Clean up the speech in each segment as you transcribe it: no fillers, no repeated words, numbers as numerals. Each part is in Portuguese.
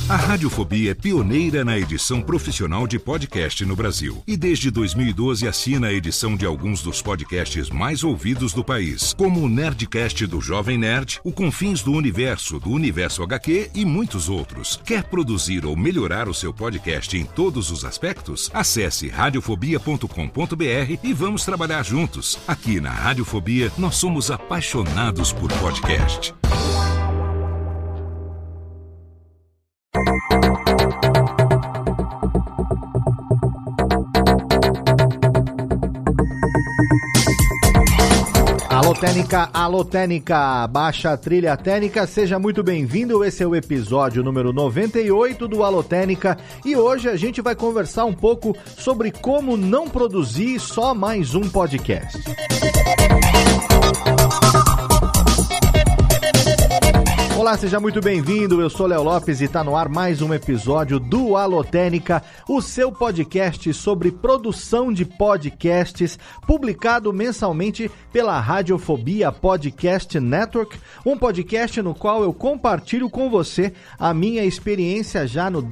A Radiofobia é pioneira na edição profissional de podcast no Brasil. E desde 2012 assina a edição de alguns dos podcasts mais ouvidos do país, como o Nerdcast do Jovem Nerd, o Confins do Universo HQ e muitos outros. Quer produzir ou melhorar o seu podcast em todos os aspectos? Acesse radiofobia.com.br e vamos trabalhar juntos. Aqui na Radiofobia, nós somos apaixonados por podcast. Alô Técnica, baixa a trilha técnica, seja muito bem-vindo, esse é o episódio número 98 do Alô Técnica e hoje a gente vai conversar um pouco sobre como não produzir só mais um podcast. Olá, seja muito bem-vindo, eu sou Léo Lopes e tá no ar mais um episódio do Alô Técnica, o seu podcast sobre produção de podcasts, publicado mensalmente pela Radiofobia Podcast Network, um podcast no qual eu compartilho com você a minha experiência já no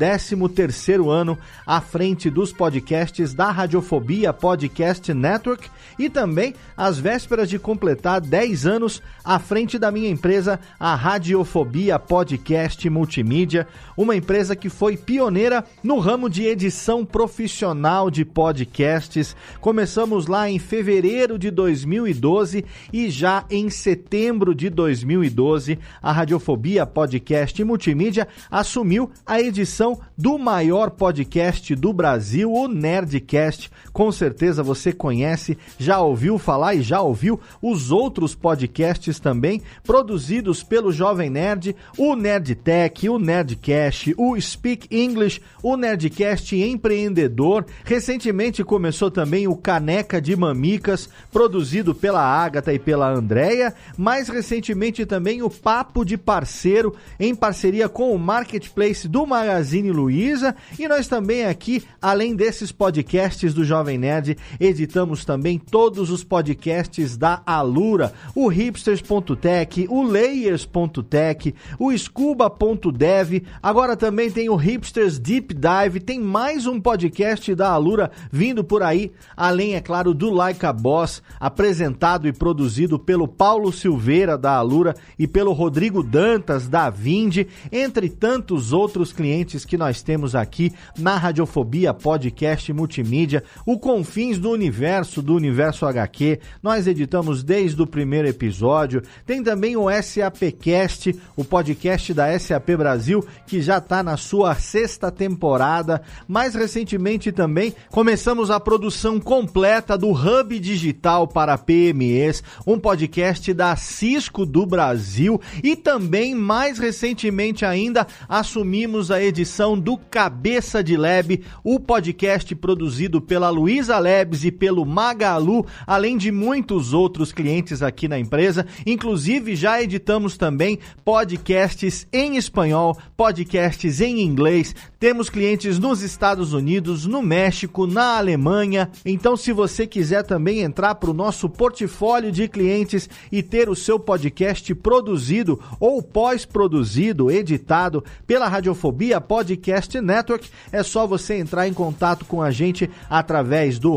13º ano à frente dos podcasts da Radiofobia Podcast Network e também às vésperas de completar 10 anos à frente da minha empresa, a Radiofobia Podcast Multimídia, uma empresa que foi pioneira no ramo de edição profissional de podcasts. Começamos lá em fevereiro de 2012 e já em setembro de 2012 a Radiofobia Podcast Multimídia assumiu a edição do maior podcast do Brasil, o Nerdcast. Com certeza você conhece, já ouviu falar e já ouviu os outros podcasts também, produzidos pelo Jovem Nerd, o Nerdtech, o Nerdcast, o Speak English, o Nerdcast Empreendedor. Recentemente começou também o Caneca de Mamicas, produzido pela Ágata e pela Andréia. Mais recentemente também o Papo de Parceiro, em parceria com o Marketplace do Magazine Luiza. E nós também aqui, além desses podcasts do Jovem Nerd, editamos também todos os podcasts da Alura, o Hipsters.tech, o Layers.tech, o Scuba.dev, agora também tem o Hipsters Deep Dive, tem mais um podcast da Alura vindo por aí, além, é claro, do Like a Boss, apresentado e produzido pelo Paulo Silveira da Alura e pelo Rodrigo Dantas da Vindi, entre tantos outros clientes que nós temos aqui na Radiofobia Podcast Multimídia, o Confins do Universo HQ, nós editamos desde o primeiro episódio, tem também o SAPcast, o podcast da SAP Brasil, que já está na sua 6ª temporada. Mais recentemente também começamos a produção completa do Hub Digital para PMEs, um podcast da Cisco do Brasil, e também mais recentemente ainda assumimos a edição do Cabeça de Lab, o podcast produzido pela Luiza Labs e pelo Magalu, além de muitos outros clientes aqui na empresa. Inclusive já editamos também podcasts em espanhol, podcasts em inglês, temos clientes nos Estados Unidos, no México, na Alemanha. Então, se você quiser também entrar para o nosso portfólio de clientes e ter o seu podcast produzido ou pós-produzido, editado pela Radiofobia Podcast Network, é só você entrar em contato com a gente através do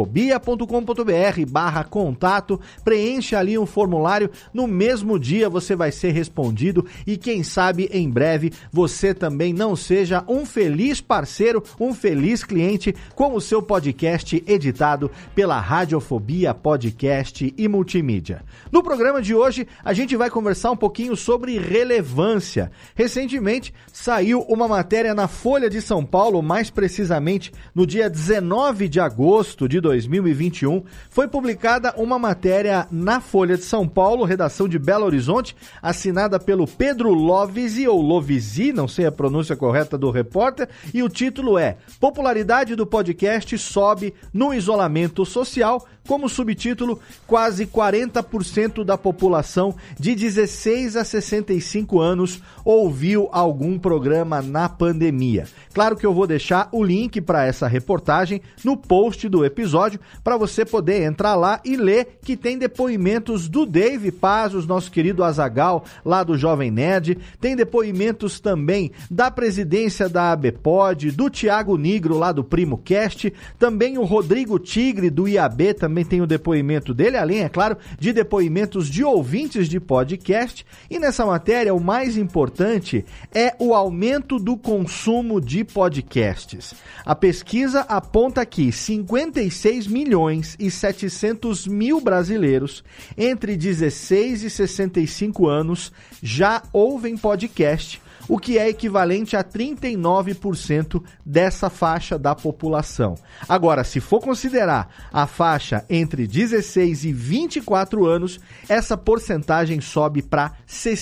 radiofobia.com.br/contato, preencha ali um formulário, no mesmo dia você vai ser respondido e quem sabe em breve você também não seja um feliz parceiro, um feliz cliente com o seu podcast editado pela Radiofobia Podcast e Multimídia. No programa de hoje a gente vai conversar um pouquinho sobre relevância. Recentemente saiu uma matéria na Folha de São Paulo, mais precisamente no dia 19 de agosto de 2021, foi publicada uma matéria na Folha de São Paulo, redação de Belo Horizonte, assinada pelo Pedro Lovisi, ou Lovisi, não sei a pronúncia correta do repórter, e o título é: Popularidade do podcast sobe no isolamento social como subtítulo, quase 40% da população de 16 a 65 anos ouviu algum programa na pandemia. Claro que eu vou deixar o link para essa reportagem no post do episódio, para você poder entrar lá e ler, que tem depoimentos do Dave Pazos, nosso querido Azaghal, lá do Jovem Nerd, tem depoimentos também da presidência da ABPOD, do Thiago Nigro, lá do Primo Cast, também o Rodrigo Tigre, do IAB, também tem o depoimento dele, além, é claro, de depoimentos de ouvintes de podcast. E nessa matéria, o mais importante é o aumento do consumo de podcasts. A pesquisa aponta que 56 milhões e 700 mil brasileiros entre 16 e 65 anos já ouvem podcast, o que é equivalente a 39% dessa faixa da população. Agora, se for considerar a faixa entre 16 e 24 anos, essa porcentagem sobe para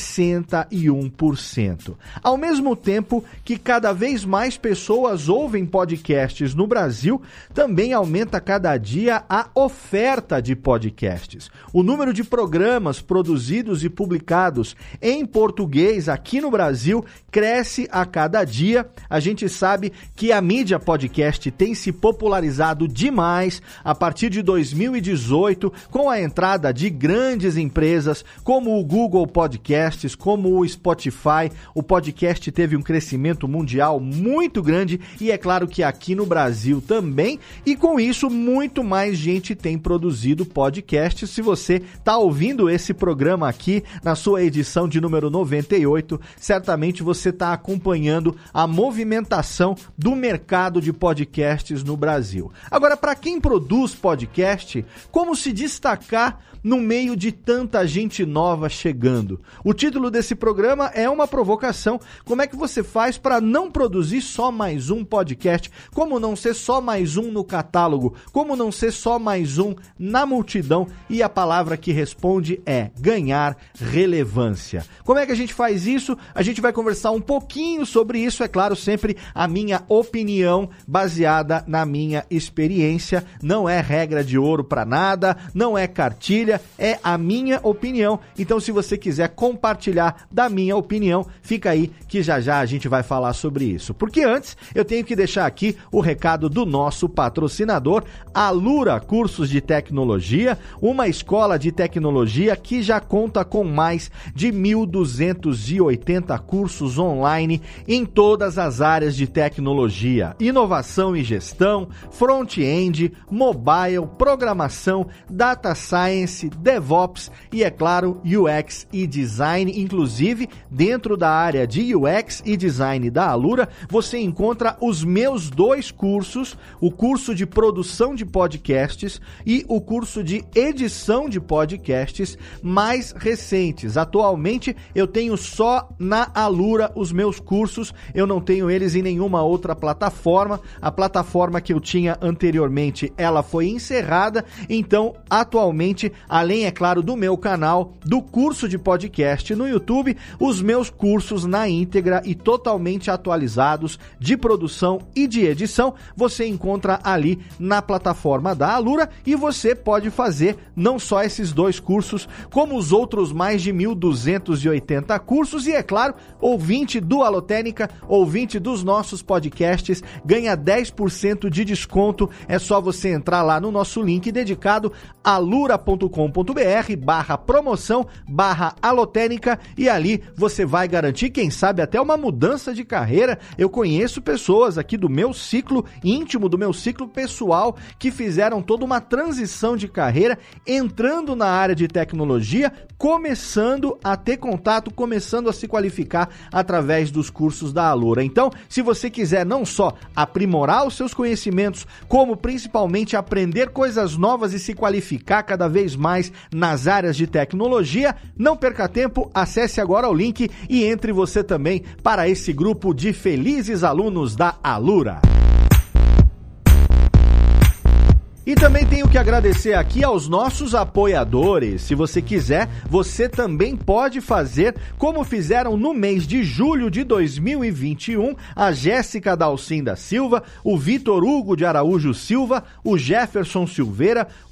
61%. Ao mesmo tempo que cada vez mais pessoas ouvem podcasts no Brasil, também aumenta cada dia a oferta de podcasts. O número de programas produzidos e publicados em português aqui no Brasil cresce a cada dia. A gente sabe que a mídia podcast tem se popularizado demais a partir de 2018, com a entrada de grandes empresas como o Google Podcasts, como o Spotify. O podcast teve um crescimento mundial muito grande e é claro que aqui no Brasil também, e com isso muito mais gente tem produzido podcasts. Se você está ouvindo esse programa aqui na sua edição de número 98, certamente você está acompanhando a movimentação do mercado de podcasts no Brasil. Agora, para quem produz podcast, como se destacar no meio de tanta gente nova chegando? O título desse programa é uma provocação. Como é que você faz para não produzir só mais um podcast? Como não ser só mais um no catálogo? Como não ser só mais um na multidão? E a palavra que responde é ganhar relevância. Como é que a gente faz isso? A gente vai conversar um pouquinho sobre isso, é claro, sempre a minha opinião baseada na minha experiência. Não é regra de ouro para nada, não é cartilha, é a minha opinião. Então, se você quiser compartilhar da minha opinião, fica aí que já já a gente vai falar sobre isso. Porque antes, eu tenho que deixar aqui o recado do nosso patrocinador, Alura Cursos de Tecnologia, uma escola de tecnologia que já conta com mais de 1.280 cursos online em todas as áreas de tecnologia, inovação e gestão, front-end, mobile, programação, data science, DevOps e, é claro, UX e Design. Inclusive, dentro da área de UX e Design da Alura, você encontra os meus dois cursos, o curso de produção de podcasts e o curso de edição de podcasts mais recentes. Atualmente, eu tenho só na Alura os meus cursos, eu não tenho eles em nenhuma outra plataforma. A plataforma que eu tinha anteriormente, ela foi encerrada, então, atualmente, além, é claro, do meu canal, do curso de podcast no YouTube, os meus cursos na íntegra e totalmente atualizados de produção e de edição, você encontra ali na plataforma da Alura, e você pode fazer não só esses dois cursos, como os outros mais de 1.280 cursos, e, é claro, ouvinte do Alotênica, ouvinte dos nossos podcasts, ganha 10% de desconto. É só você entrar lá no nosso link dedicado alura.com.br/promoção/alotênica, e ali você vai garantir, quem sabe, até uma mudança de carreira. Eu conheço pessoas aqui do meu ciclo íntimo, do meu ciclo pessoal, que fizeram toda uma transição de carreira, entrando na área de tecnologia, começando a ter contato, começando a se qualificar através dos cursos da Alura. Então, se você quiser não só aprimorar os seus conhecimentos, como principalmente aprender coisas novas e se qualificar cada vez mais nas áreas de tecnologia, não perca tempo, acesse agora o link e entre você também para esse grupo de felizes alunos da Alura. E também tenho que agradecer aqui aos nossos apoiadores. Se você quiser, você também pode fazer como fizeram no mês de julho de 2021, a Jéssica Dalcin da Silva, o Vitor Hugo de Araújo Silva, o Jefferson Silveira,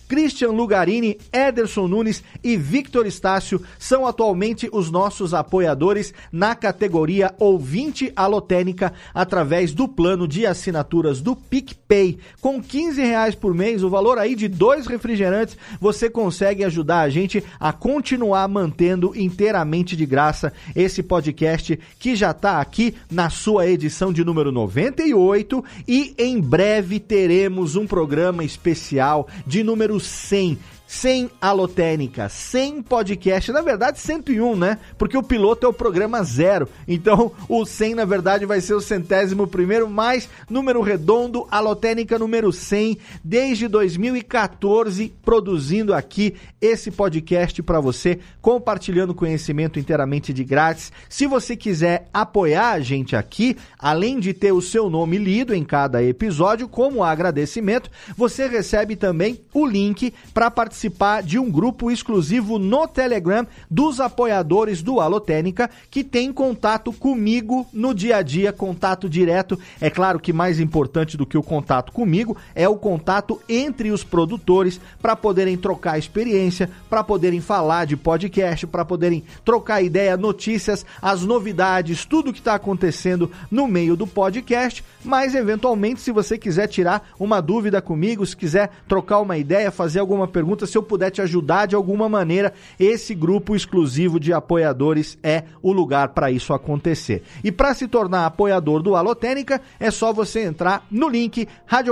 Christian Lugarini, Ederson Nunes e Victor Estácio são atualmente os nossos apoiadores na categoria Ouvinte Alotênica através do plano de assinaturas do PicPay. Com R$15 por mês, o valor aí de 2 refrigerantes, você consegue ajudar a gente a continuar mantendo inteiramente de graça esse podcast que já está aqui na sua edição de número 98 e em breve teremos um programa especial de número 100 Alotênica, 100 podcast, na verdade 101, né? Porque o piloto é o programa 0, então o 100 na verdade vai ser o 101º, mais número redondo, Alotênica número 100, desde 2014 produzindo aqui esse podcast para você, compartilhando conhecimento inteiramente de grátis. Se você quiser apoiar a gente aqui, além de ter o seu nome lido em cada episódio, como agradecimento, você recebe também o link para participar de um grupo exclusivo no Telegram dos apoiadores do Alotênica, que tem contato comigo no dia a dia, contato direto. É claro que mais importante do que o contato comigo é o contato entre os produtores, para poderem trocar experiência, para poderem falar de podcast, para poderem trocar ideia, notícias, as novidades, tudo que está acontecendo no meio do podcast. Mas eventualmente, se você quiser tirar uma dúvida comigo, se quiser trocar uma ideia, fazer alguma pergunta, se eu puder te ajudar de alguma maneira, esse grupo exclusivo de apoiadores é o lugar para isso acontecer. E para se tornar apoiador do Alotênica, é só você entrar no link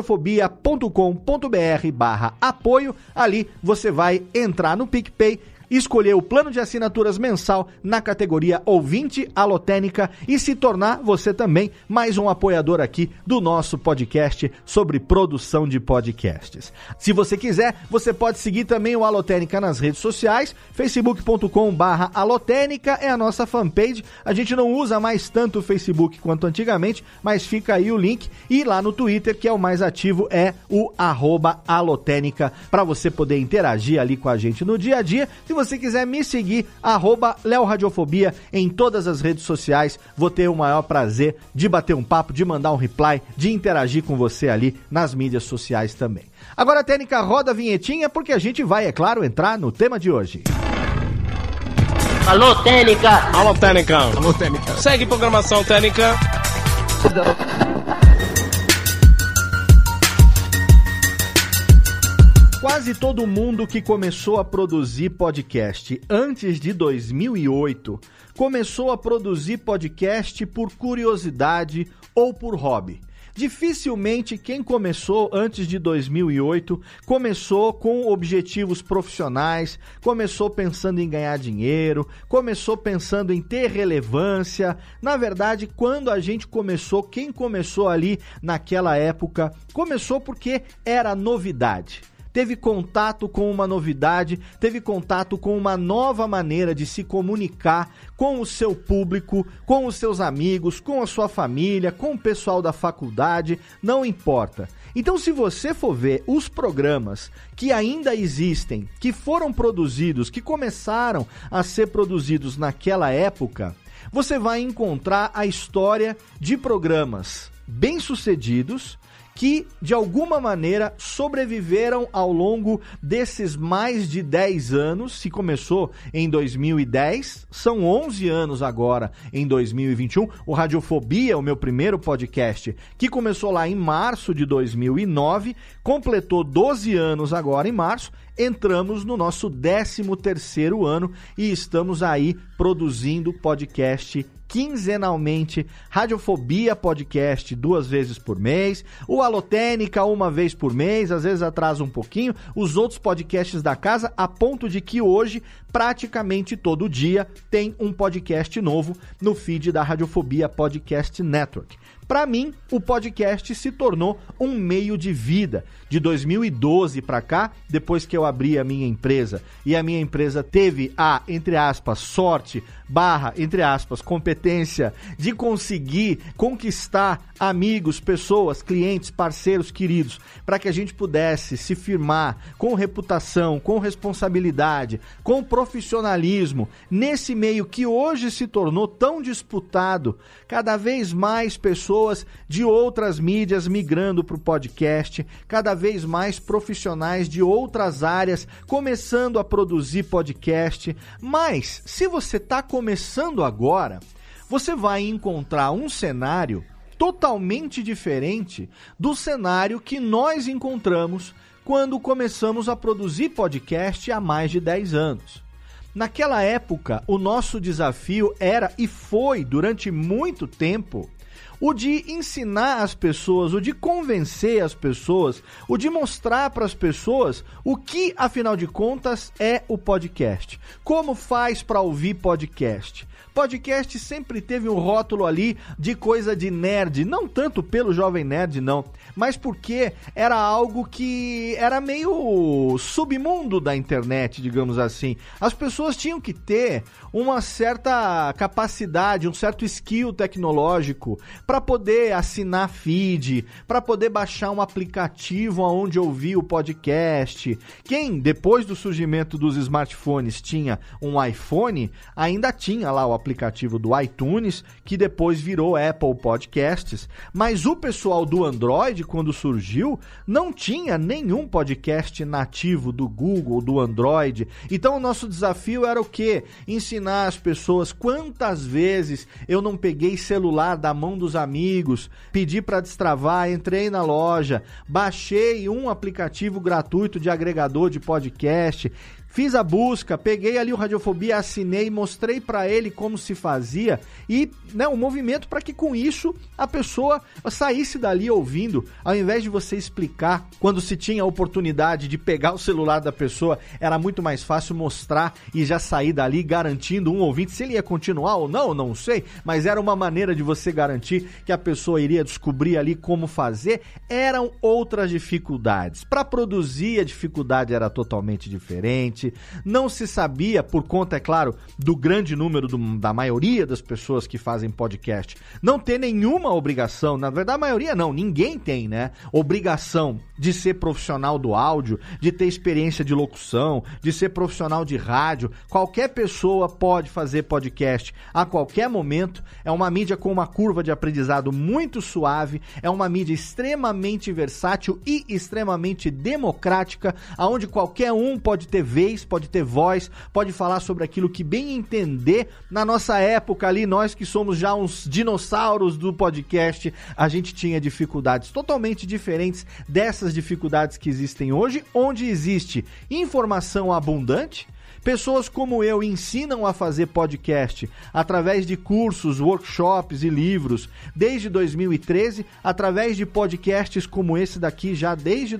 radiofobia.com.br/apoio. Ali você vai entrar no PicPay, escolher o plano de assinaturas mensal na categoria Ouvinte Alotênica e se tornar você também mais um apoiador aqui do nosso podcast sobre produção de podcasts. Se você quiser, você pode seguir também o Alotênica nas redes sociais, facebook.com/alotênica é a nossa fanpage. A gente não usa mais tanto o Facebook quanto antigamente, mas fica aí o link. E lá no Twitter, que é o mais ativo, é o @alotênica, para você poder interagir ali com a gente no dia a dia. Se você quiser me seguir, @LeoRadiofobia em todas as redes sociais, vou ter o maior prazer de bater um papo, de mandar um reply, de interagir com você ali nas mídias sociais também. Agora, Técnica, roda a vinhetinha, porque a gente vai, é claro, entrar no tema de hoje. Alô, Técnica! Alô, Técnica! Alô, Técnica! Segue programação, Técnica! Quase todo mundo que começou a produzir podcast antes de 2008 começou a produzir podcast por curiosidade ou por hobby. Dificilmente quem começou antes de 2008 começou com objetivos profissionais, começou pensando em ganhar dinheiro, começou pensando em ter relevância. Na verdade, quando a gente começou, quem começou ali naquela época, começou porque era novidade. Teve contato com uma novidade, teve contato com uma nova maneira de se comunicar com o seu público, com os seus amigos, com a sua família, com o pessoal da faculdade, não importa. Então, se você for ver os programas que ainda existem, que foram produzidos, que começaram a ser produzidos naquela época, você vai encontrar a história de programas bem-sucedidos que, de alguma maneira, sobreviveram ao longo desses mais de 10 anos. Se começou em 2010, são 11 anos agora, em 2021. O Radiofobia, o meu primeiro podcast, que começou lá em março de 2009, completou 12 anos agora em março. Entramos no nosso 13º ano e estamos aí produzindo podcast quinzenalmente, Radiofobia Podcast 2 vezes por mês, o Alotênica 1 vez por mês, às vezes atrasa um pouquinho, os outros podcasts da casa, a ponto de que hoje, praticamente todo dia, tem um podcast novo no feed da Radiofobia Podcast Network. Para mim, o podcast se tornou um meio de vida. De 2012 para cá, depois que eu abri a minha empresa e a minha empresa teve a, entre aspas, sorte, entre aspas, competência de conseguir conquistar amigos, pessoas, clientes, parceiros queridos, para que a gente pudesse se firmar com reputação, com responsabilidade, com profissionalismo, nesse meio que hoje se tornou tão disputado, cada vez mais pessoas pessoas de outras mídias migrando para o podcast, cada vez mais profissionais de outras áreas começando a produzir podcast. Mas, se você está começando agora, você vai encontrar um cenário totalmente diferente do cenário que nós encontramos quando começamos a produzir podcast há mais de 10 anos. Naquela época, o nosso desafio era e foi, durante muito tempo, o de ensinar as pessoas, o de convencer as pessoas, o de mostrar para as pessoas o que, afinal de contas, é o podcast. Como faz para ouvir podcast? Podcast sempre teve um rótulo ali de coisa de nerd, não tanto pelo Jovem Nerd, não, mas porque era algo que era meio submundo da internet, digamos assim. As pessoas tinham que ter uma certa capacidade, um certo skill tecnológico para poder assinar feed, para poder baixar um aplicativo onde ouvir o podcast. Quem, depois do surgimento dos smartphones, tinha um iPhone, ainda tinha lá o aplicativo do iTunes, que depois virou Apple Podcasts, mas o pessoal do Android, quando surgiu, não tinha nenhum podcast nativo do Google, do Android. Então o nosso desafio era o quê? Ensinar as pessoas. Quantas vezes eu não peguei celular da mão dos amigos, pedi para destravar, entrei na loja, baixei um aplicativo gratuito de agregador de podcast, fiz a busca, peguei ali o Radiofobia, assinei, mostrei para ele como se fazia e, né, um movimento para que com isso a pessoa saísse dali ouvindo, ao invés de você explicar. Quando se tinha a oportunidade de pegar o celular da pessoa, era muito mais fácil mostrar e já sair dali garantindo um ouvinte. Se ele ia continuar ou não, não sei, mas era uma maneira de você garantir que a pessoa iria descobrir ali como fazer. Eram outras dificuldades. Para produzir, a dificuldade era totalmente diferente. Não se sabia, por conta, é claro, do grande número da maioria das pessoas que fazem podcast, não ter nenhuma obrigação, na verdade a maioria não, ninguém tem, né, obrigação de ser profissional do áudio, de ter experiência de locução, de ser profissional de rádio. Qualquer pessoa pode fazer podcast a qualquer momento. É uma mídia com uma curva de aprendizado muito suave, é uma mídia extremamente versátil e extremamente democrática, onde qualquer um pode ter vez, pode ter voz, pode falar sobre aquilo que bem entender. Na nossa época ali, nós que somos já uns dinossauros do podcast, a gente tinha dificuldades totalmente diferentes dessas dificuldades que existem hoje, onde existe informação abundante. Pessoas como eu ensinam a fazer podcast através de cursos, workshops e livros desde 2013, através de podcasts como esse daqui já desde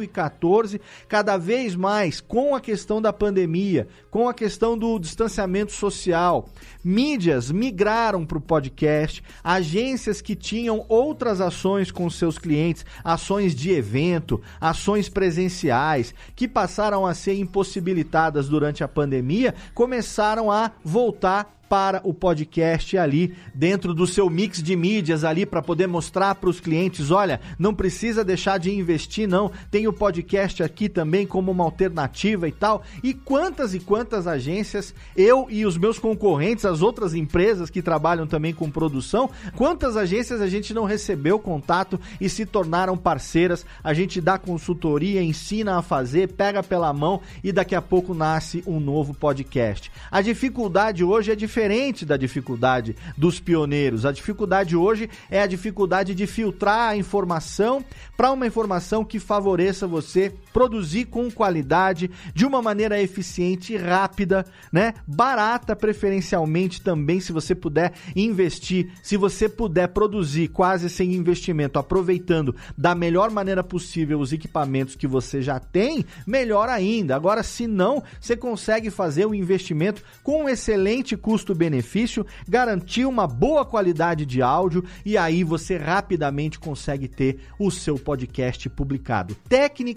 2014, cada vez mais com a questão da pandemia, com a questão do distanciamento social. Mídias migraram para o podcast, agências que tinham outras ações com seus clientes, ações de evento, ações presenciais, que passaram a ser impossibilitadas durante a pandemia, começaram a voltar para o podcast ali dentro do seu mix de mídias ali para poder mostrar para os clientes, olha, não precisa deixar de investir não, tem o podcast aqui também como uma alternativa e tal. E quantas agências, eu e os meus concorrentes, as outras empresas que trabalham também com produção, quantas agências a gente não recebeu contato e se tornaram parceiras, a gente dá consultoria, ensina a fazer, pega pela mão e daqui a pouco nasce um novo podcast. A dificuldade hoje é diferente da dificuldade dos pioneiros. A dificuldade hoje é a dificuldade de filtrar a informação para uma informação que favoreça você produzir com qualidade, de uma maneira eficiente e rápida, né? Barata preferencialmente também, se você puder investir, se você puder produzir quase sem investimento, aproveitando da melhor maneira possível os equipamentos que você já tem, melhor ainda. Agora, se não, você consegue fazer um investimento com um excelente custo-benefício, garantir uma boa qualidade de áudio e aí você rapidamente consegue ter o seu podcast publicado. Tecnicamente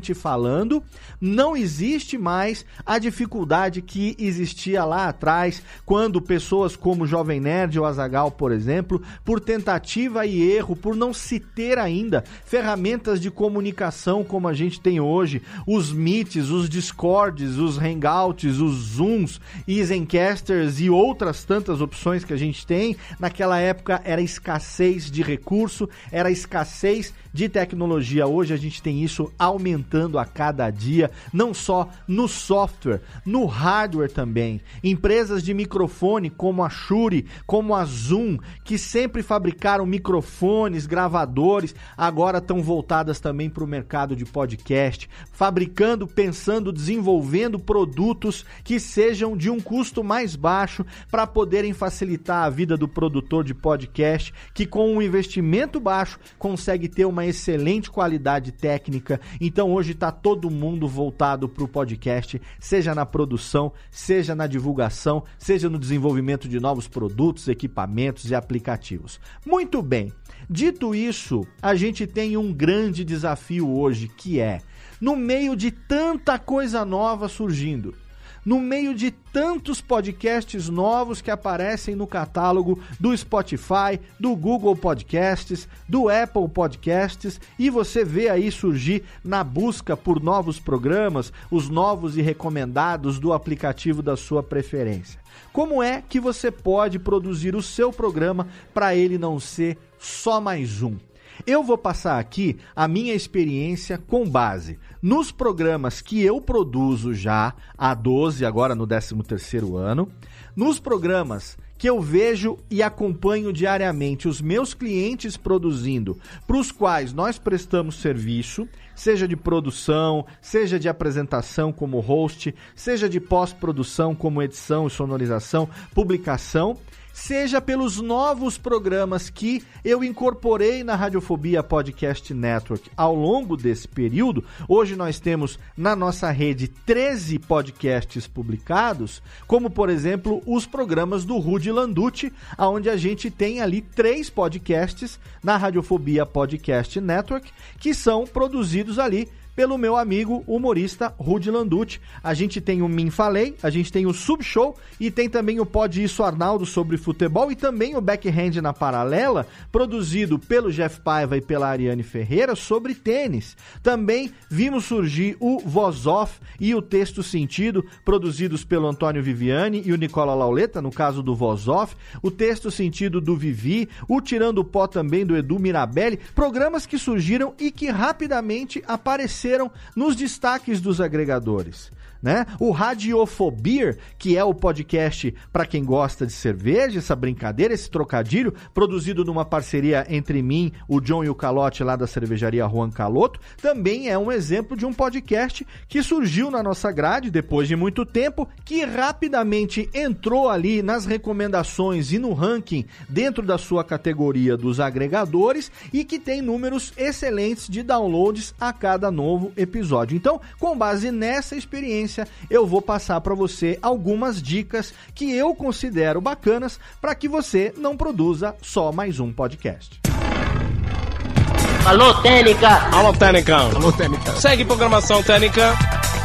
tecnicamente falando, não existe mais a dificuldade que existia lá atrás, quando pessoas como o Jovem Nerd ou Azaghal, por exemplo, por tentativa e erro, por não se ter ainda ferramentas de comunicação como a gente tem hoje, os Meets, os Discords, os Hangouts, os Zooms, e Zencasters e outras tantas opções que a gente tem. Naquela época era escassez de recurso, era escassez de tecnologia. Hoje a gente tem isso aumentando a cada dia, não só no software, no hardware também. Empresas de microfone como a Shure, como a Zoom, que sempre fabricaram microfones, gravadores, agora estão voltadas também para o mercado de podcast, fabricando, pensando, desenvolvendo produtos que sejam de um custo mais baixo para poderem facilitar a vida do produtor de podcast, que com um investimento baixo consegue ter uma excelente qualidade técnica. Então hoje está todo mundo voltado para o podcast, seja na produção, seja na divulgação, seja no desenvolvimento de novos produtos, equipamentos e aplicativos. Muito bem, dito isso, a gente tem um grande desafio hoje, que é, no meio de tanta coisa nova surgindo, no meio de tantos podcasts novos que aparecem no catálogo do Spotify, do Google Podcasts, do Apple Podcasts, e você vê aí surgir na busca por novos programas, os novos e recomendados do aplicativo da sua preferência. Como é que você pode produzir o seu programa para ele não ser só mais um? Eu vou passar aqui a minha experiência com base nos programas que eu produzo já há 12, agora no 13º ano, nos programas que eu vejo e acompanho diariamente os meus clientes produzindo, para os quais nós prestamos serviço, seja de produção, seja de apresentação como host, seja de pós-produção como edição e sonorização, publicação, seja pelos novos programas que eu incorporei na Radiofobia Podcast Network ao longo desse período. Hoje nós temos na nossa rede 13 podcasts publicados, como por exemplo os programas do Rudy Landucci, onde a gente tem ali 3 podcasts na Radiofobia Podcast Network, que são produzidos ali pelo meu amigo humorista Rudy Landucci. A gente tem o Mim Falei, a gente tem o Subshow e tem também o Pode Isso Arnaldo sobre futebol, e também o Backhand na Paralela, produzido pelo Jeff Paiva e pela Ariane Ferreira, sobre tênis. Também vimos surgir o Voz Off e o Texto Sentido, produzidos pelo Antônio Viviani e o Nicola Lauleta, no caso do Voz Off, o Texto Sentido do Vivi, o Tirando o Pó também do Edu Mirabelli, programas que surgiram e que rapidamente apareceram nos destaques dos agregadores, né? O Radiofobia, que é o podcast para quem gosta de cerveja, essa brincadeira, esse trocadilho, produzido numa parceria entre mim, o John e o Calote lá da cervejaria Juan Caloto, também é um exemplo de um podcast que surgiu na nossa grade depois de muito tempo, que rapidamente entrou ali nas recomendações e no ranking dentro da sua categoria dos agregadores e que tem números excelentes de downloads a cada novo episódio. Então, com base nessa experiência, eu vou passar para você algumas dicas que eu considero bacanas para que você não produza só mais um podcast. Alô, Técnica! Alô, Técnica! Alô, Técnica! Segue programação Técnica!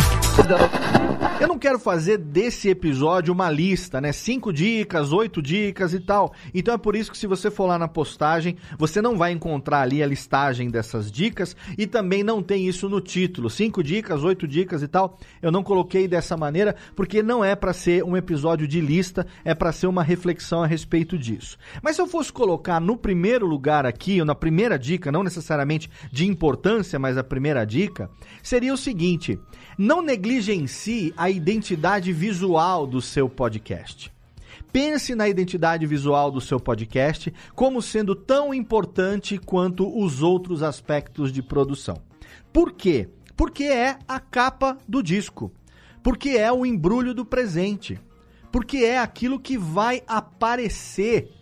Eu não quero fazer desse episódio uma lista, né? 5 dicas, 8 dicas e tal. Então é por isso que se você for lá na postagem, você não vai encontrar ali a listagem dessas dicas e também não tem isso no título. 5 dicas, 8 dicas e tal. Eu não coloquei dessa maneira porque não é para ser um episódio de lista, é para ser uma reflexão a respeito disso. Mas se eu fosse colocar no primeiro lugar aqui, ou na primeira dica, não necessariamente de importância, mas a primeira dica, seria o seguinte: não negligencie a identidade visual do seu podcast. Pense na identidade visual do seu podcast como sendo tão importante quanto os outros aspectos de produção. Por quê? Porque é a capa do disco. Porque é o embrulho do presente. Porque é aquilo que vai aparecer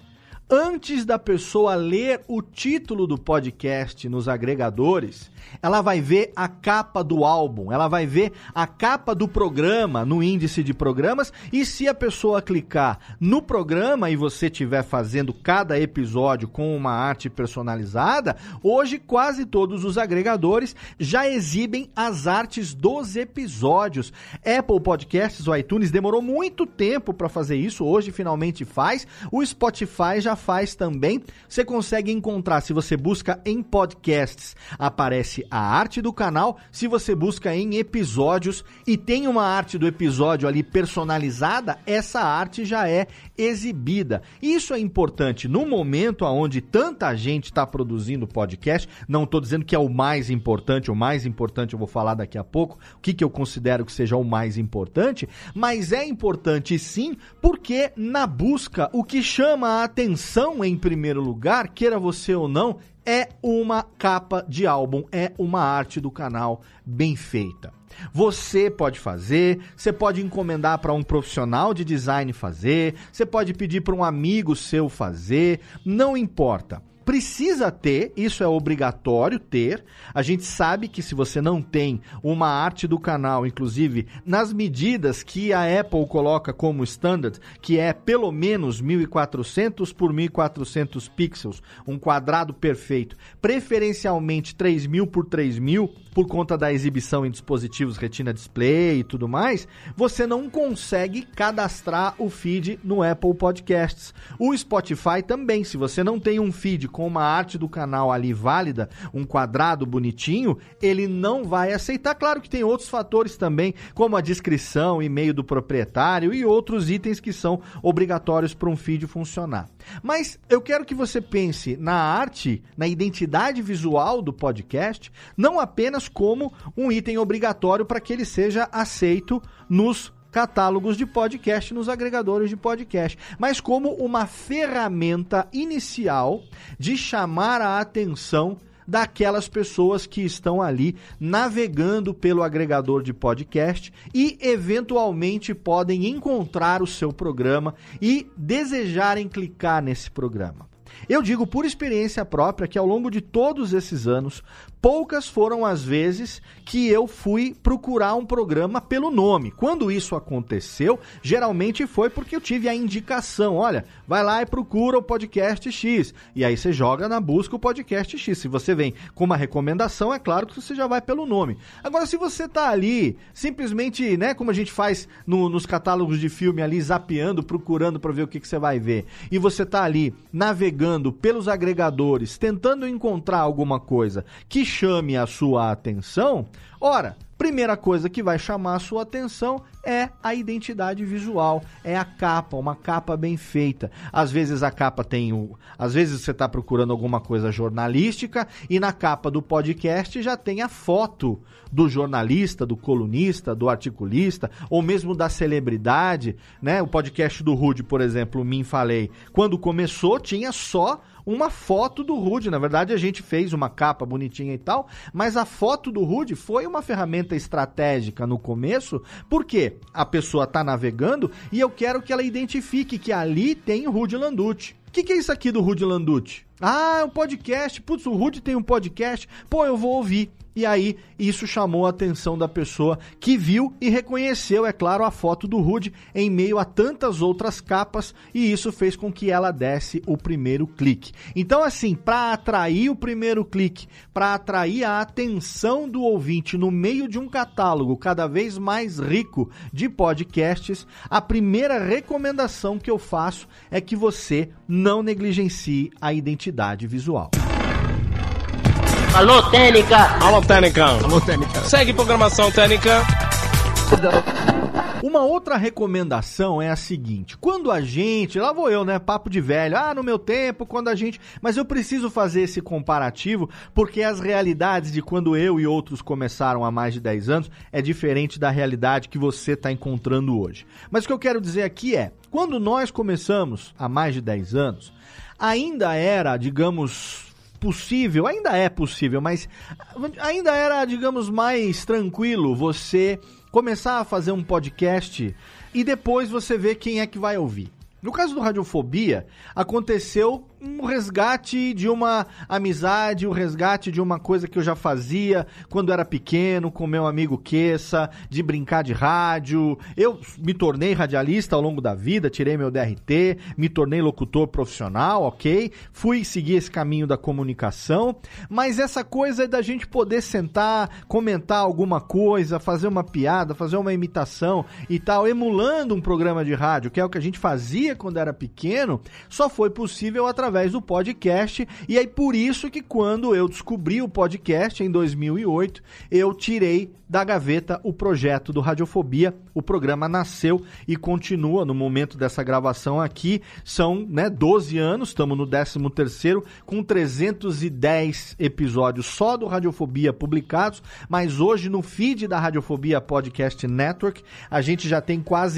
Antes da pessoa ler o título do podcast nos agregadores, ela vai ver a capa do álbum, ela vai ver a capa do programa no índice de programas, e se a pessoa clicar no programa e você estiver fazendo cada episódio com uma arte personalizada, hoje quase todos os agregadores já exibem as artes dos episódios. Apple Podcasts, o iTunes, demorou muito tempo para fazer isso, hoje finalmente faz. O Spotify já faz também. Você consegue encontrar, se você busca em podcasts, aparece a arte do canal. Se você busca em episódios e tem uma arte do episódio ali personalizada, essa arte já é exibida. Isso é importante no momento onde tanta gente está produzindo podcast. Não estou dizendo que é o mais importante eu vou falar daqui a pouco, o que eu considero que seja o mais importante, mas é importante sim, porque na busca, o que chama a atenção em primeiro lugar, queira você ou não, é uma capa de álbum, é uma arte do canal bem feita. Você pode fazer, você pode encomendar para um profissional de design fazer, você pode pedir para um amigo seu fazer, não importa. Precisa ter, isso é obrigatório ter. A gente sabe que se você não tem uma arte do canal, inclusive nas medidas que a Apple coloca como standard, que é pelo menos 1400 por 1400 pixels, um quadrado perfeito, preferencialmente 3000 por 3000, por conta da exibição em dispositivos Retina Display e tudo mais, você não consegue cadastrar o feed no Apple Podcasts. O Spotify também, se você não tem um feed com uma arte do canal ali válida, um quadrado bonitinho, ele não vai aceitar. Claro que tem outros fatores também, como a descrição, e-mail do proprietário e outros itens que são obrigatórios para um feed funcionar. Mas eu quero que você pense na arte, na identidade visual do podcast, não apenas como um item obrigatório para que ele seja aceito nos catálogos de podcast, nos agregadores de podcast, mas como uma ferramenta inicial de chamar a atenção daquelas pessoas que estão ali navegando pelo agregador de podcast e eventualmente podem encontrar o seu programa e desejarem clicar nesse programa. Eu digo por experiência própria que ao longo de todos esses anos, poucas foram as vezes que eu fui procurar um programa pelo nome. Quando isso aconteceu, geralmente foi porque eu tive a indicação. Olha, vai lá e procura o podcast X. E aí você joga na busca o podcast X. Se você vem com uma recomendação, é claro que você já vai pelo nome. Agora, se você tá ali, simplesmente, né, como a gente faz nos catálogos de filme ali, zapeando, procurando para ver o que você vai ver, e você tá ali navegando pelos agregadores, tentando encontrar alguma coisa que chame a sua atenção, ora, primeira coisa que vai chamar a sua atenção é a identidade visual, é a capa, uma capa bem feita. Às vezes a capa tem às vezes você está procurando alguma coisa jornalística e na capa do podcast já tem a foto do jornalista, do colunista, do articulista, ou mesmo da celebridade, né? O podcast do Rude, por exemplo, o Mim Falei, quando começou tinha só uma foto do Rude. Na verdade, a gente fez uma capa bonitinha e tal, mas a foto do Rude foi uma ferramenta estratégica no começo, porque a pessoa está navegando e eu quero que ela identifique que ali tem o Rude Landucci. O que é isso aqui do Rude Landucci? Ah, é um podcast. Putz, o Rude tem um podcast. Pô, eu vou ouvir. E aí, isso chamou a atenção da pessoa que viu e reconheceu, é claro, a foto do Rude em meio a tantas outras capas, e isso fez com que ela desse o primeiro clique. Então, assim, para atrair o primeiro clique, para atrair a atenção do ouvinte no meio de um catálogo cada vez mais rico de podcasts, a primeira recomendação que eu faço é que você não negligencie a identidade visual. Alô, Técnica! Alô, Técnica! Alô, Técnica! Segue programação Técnica! Uma outra recomendação é a seguinte: quando a gente, lá vou eu, né, papo de velho, no meu tempo, quando a gente, mas eu preciso fazer esse comparativo porque as realidades de quando eu e outros começaram há mais de 10 anos é diferente da realidade que você está encontrando hoje. Mas o que eu quero dizer aqui é, quando nós começamos há mais de 10 anos, ainda era, digamos, possível, ainda é possível, mas ainda era, digamos, mais tranquilo você começar a fazer um podcast e depois você ver quem é que vai ouvir. No caso do Radiofobia, aconteceu um resgate de uma amizade, um resgate de uma coisa que eu já fazia quando era pequeno, com meu amigo Queça, de brincar de rádio. Eu me tornei radialista ao longo da vida, tirei meu DRT, me tornei locutor profissional, ok? Fui seguir esse caminho da comunicação, mas essa coisa da gente poder sentar, comentar alguma coisa, fazer uma piada, fazer uma imitação e tal, emulando um programa de rádio, que é o que a gente fazia quando era pequeno, só foi possível através do podcast. E aí por isso que quando eu descobri o podcast em 2008, eu tirei da gaveta o projeto do Radiofobia. O programa nasceu e continua no momento dessa gravação aqui. São 12 anos, estamos no 13º, com 310 episódios só do Radiofobia publicados, mas hoje no feed da Radiofobia Podcast Network, a gente já tem quase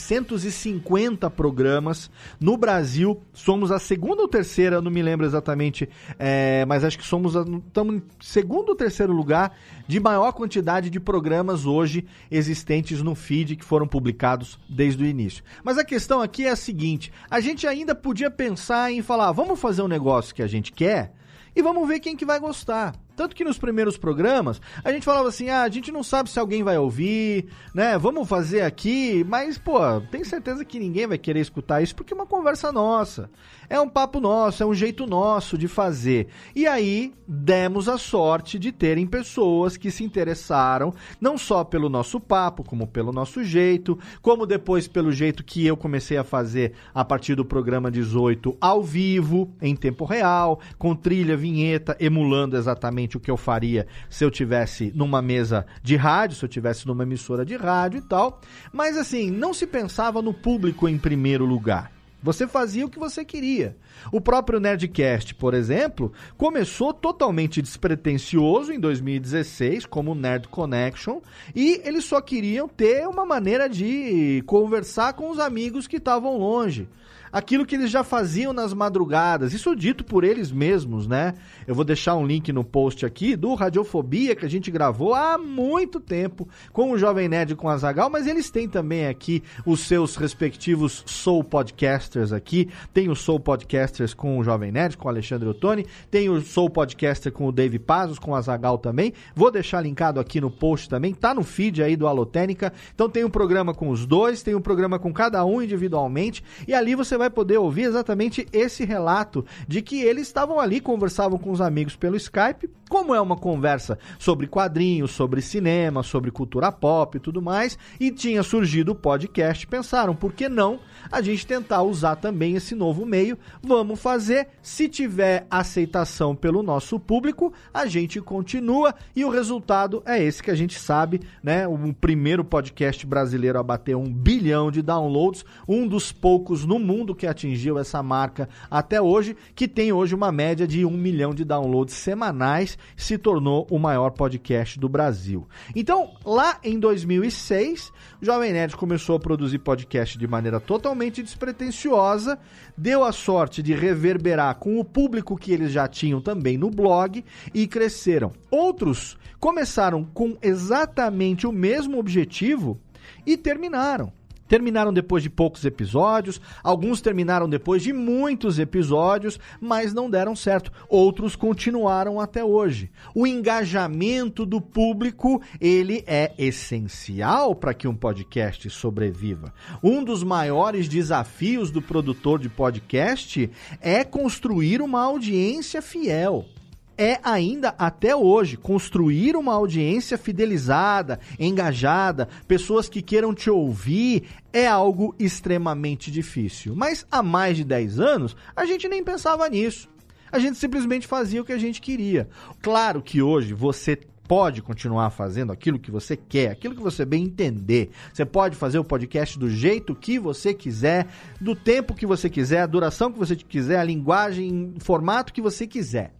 950 programas no Brasil. Somos a segunda ou terceira, não me lembro exatamente, mas acho que estamos em segundo ou terceiro lugar de maior quantidade de programas hoje existentes no feed que foram publicados desde o início. Mas a questão aqui é a seguinte: a gente ainda podia pensar em falar, vamos fazer um negócio que a gente quer e vamos ver quem que vai gostar. Tanto que nos primeiros programas, a gente falava assim, a gente não sabe se alguém vai ouvir, né, vamos fazer aqui, mas, tem certeza que ninguém vai querer escutar isso, porque é uma conversa nossa, é um papo nosso, é um jeito nosso de fazer. E aí, demos a sorte de terem pessoas que se interessaram, não só pelo nosso papo, como pelo nosso jeito, como depois pelo jeito que eu comecei a fazer a partir do programa 18, ao vivo, em tempo real, com trilha, vinheta, emulando exatamente o que eu faria se eu tivesse numa mesa de rádio, se eu tivesse numa emissora de rádio e tal. Mas assim, não se pensava no público em primeiro lugar. Você fazia o que você queria. O próprio Nerdcast, por exemplo, começou totalmente despretensioso em 2016, como Nerd Connection, e eles só queriam ter uma maneira de conversar com os amigos que estavam longe. Aquilo que eles já faziam nas madrugadas, isso dito por eles mesmos, né? Eu vou deixar um link no post aqui do Radiofobia, que a gente gravou há muito tempo com o Jovem Nerd e com o Azaghal, mas eles têm também aqui os seus respectivos Soul Podcasters aqui. Tem o Soul Podcasters com o Jovem Nerd, com o Alexandre Ottoni, tem o Soul Podcaster com o Dave Pazos, com o Azaghal também. Vou deixar linkado aqui no post também, tá no feed aí do Alotênica. Então tem um programa com os dois, tem um programa com cada um individualmente, e ali você vai poder ouvir exatamente esse relato de que eles estavam ali, conversavam com os amigos pelo Skype, como é uma conversa sobre quadrinhos, sobre cinema, sobre cultura pop e tudo mais, e tinha surgido o podcast. Pensaram, por que não a gente tentar usar também esse novo meio? Vamos fazer, se tiver aceitação pelo nosso público, a gente continua, e o resultado é esse que a gente sabe, né? O primeiro podcast brasileiro a bater 1 bilhão de downloads, um dos poucos no mundo que atingiu essa marca até hoje, que tem hoje uma média de 1 milhão de downloads semanais, se tornou o maior podcast do Brasil. Então, lá em 2006, o Jovem Nerd começou a produzir podcast de maneira totalmente despretensiosa, deu a sorte de reverberar com o público que eles já tinham também no blog e cresceram. Outros começaram com exatamente o mesmo objetivo e terminaram. Terminaram depois de poucos episódios, alguns terminaram depois de muitos episódios, mas não deram certo. Outros continuaram até hoje. O engajamento do público, ele é essencial para que um podcast sobreviva. Um dos maiores desafios do produtor de podcast é construir uma audiência fiel. É ainda até hoje construir uma audiência fidelizada, engajada, pessoas que queiram te ouvir, é algo extremamente difícil. Mas há mais de 10 anos a gente nem pensava nisso. A gente simplesmente fazia o que a gente queria. Claro que hoje você pode continuar fazendo aquilo que você quer, aquilo que você bem entender. Você pode fazer o podcast do jeito que você quiser, do tempo que você quiser, a duração que você quiser, a linguagem, o formato que você quiser.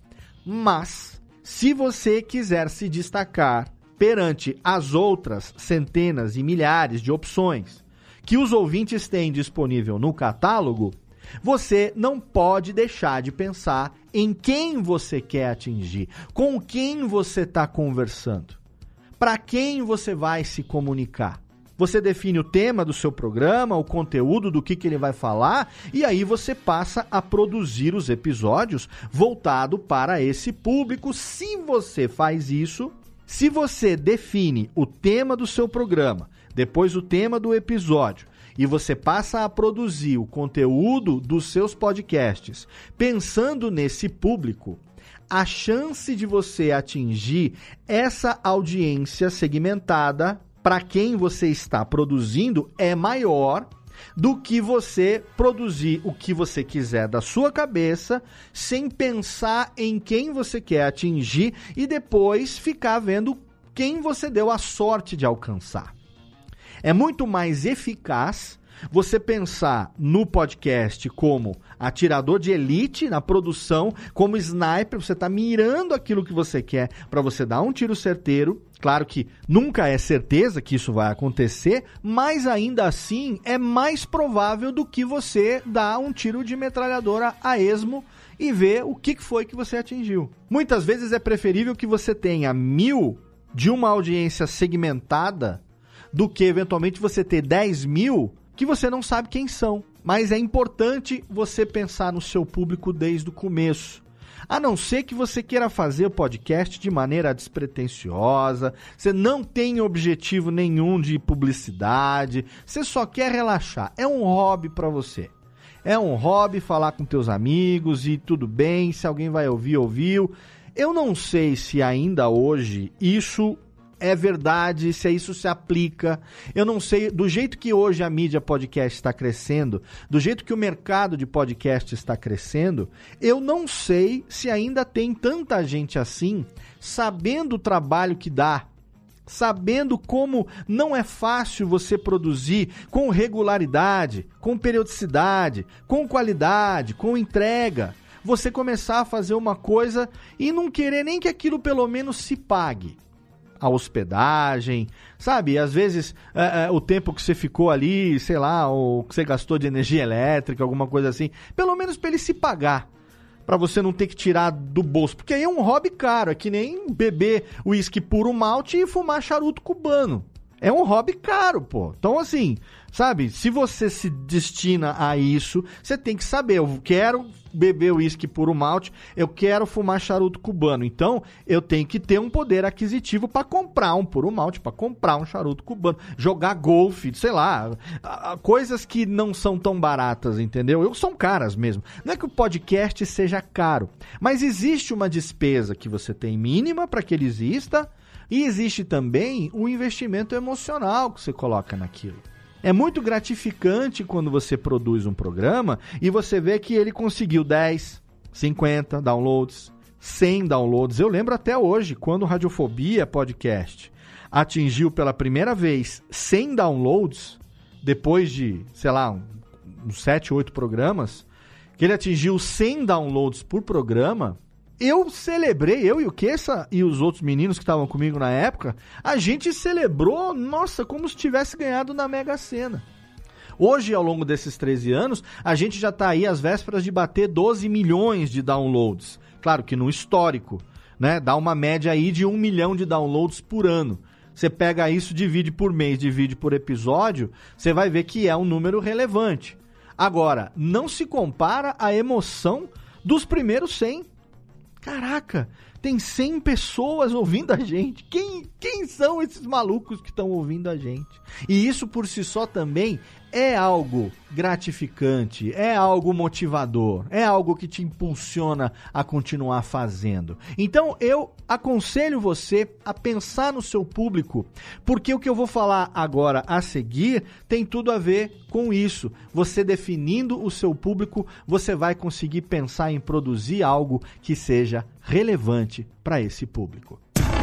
Mas, se você quiser se destacar perante as outras centenas e milhares de opções que os ouvintes têm disponível no catálogo, você não pode deixar de pensar em quem você quer atingir, com quem você está conversando, para quem você vai se comunicar. Você define o tema do seu programa, o conteúdo do que ele vai falar, e aí você passa a produzir os episódios voltado para esse público. Se você faz isso, se você define o tema do seu programa, depois o tema do episódio, e você passa a produzir o conteúdo dos seus podcasts pensando nesse público, a chance de você atingir essa audiência segmentada para quem você está produzindo é maior do que você produzir o que você quiser da sua cabeça, sem pensar em quem você quer atingir e depois ficar vendo quem você deu a sorte de alcançar. É muito mais eficaz você pensar no podcast como atirador de elite, na produção, como sniper, você está mirando aquilo que você quer para você dar um tiro certeiro. Claro que nunca é certeza que isso vai acontecer, mas ainda assim é mais provável do que você dar um tiro de metralhadora a esmo e ver o que foi que você atingiu. Muitas vezes é preferível que você tenha 1000 de uma audiência segmentada do que eventualmente você ter 10.000 que você não sabe quem são. Mas é importante você pensar no seu público desde o começo. A não ser que você queira fazer o podcast de maneira despretensiosa, você não tem objetivo nenhum de publicidade, você só quer relaxar. É um hobby para você. É um hobby falar com teus amigos e tudo bem, se alguém vai ouvir, ouviu. Eu não sei se ainda hoje isso é verdade, se isso se aplica. Eu não sei, do jeito que hoje a mídia podcast está crescendo, do jeito que o mercado de podcast está crescendo, eu não sei se ainda tem tanta gente assim, sabendo o trabalho que dá, sabendo como não é fácil você produzir com regularidade, com periodicidade, com qualidade, com entrega. Você começar a fazer uma coisa e não querer nem que aquilo pelo menos se pague. A hospedagem, sabe? Às vezes o tempo que você ficou ali, sei lá, ou que você gastou de energia elétrica, alguma coisa assim, pelo menos para ele se pagar, para você não ter que tirar do bolso, porque aí é um hobby caro, é que nem beber uísque puro malte e fumar charuto cubano. É um hobby caro, pô. Então, assim, sabe? Se você se destina a isso, você tem que saber, eu quero beber uísque puro malte, eu quero fumar charuto cubano. Então, eu tenho que ter um poder aquisitivo para comprar um puro malte, para comprar um charuto cubano, jogar golfe, sei lá, coisas que não são tão baratas, entendeu? São caras mesmo. Não é que o podcast seja caro, mas existe uma despesa que você tem mínima para que ele exista, e existe também um investimento emocional que você coloca naquilo. É muito gratificante quando você produz um programa e você vê que ele conseguiu 10, 50 downloads, 100 downloads. Eu lembro até hoje, quando o Radiofobia Podcast atingiu pela primeira vez 100 downloads, depois de, sei lá, uns 7, 8 programas, que ele atingiu 100 downloads por programa. Eu celebrei, eu e o Kessa e os outros meninos que estavam comigo na época, a gente celebrou, nossa, como se tivesse ganhado na Mega Sena. Hoje, ao longo desses 13 anos, a gente já está aí às vésperas de bater 12 milhões de downloads. Claro que no histórico, né, dá uma média aí de 1 milhão de downloads por ano. Você pega isso, divide por mês, divide por episódio, você vai ver que é um número relevante. Agora, não se compara a emoção dos primeiros 100. Caraca, tem 100 pessoas ouvindo a gente. Quem são esses malucos que estão ouvindo a gente? E isso por si só também é algo gratificante, é algo motivador, é algo que te impulsiona a continuar fazendo. Então eu aconselho você a pensar no seu público, porque o que eu vou falar agora a seguir tem tudo a ver com isso. Você definindo o seu público, você vai conseguir pensar em produzir algo que seja relevante para esse público.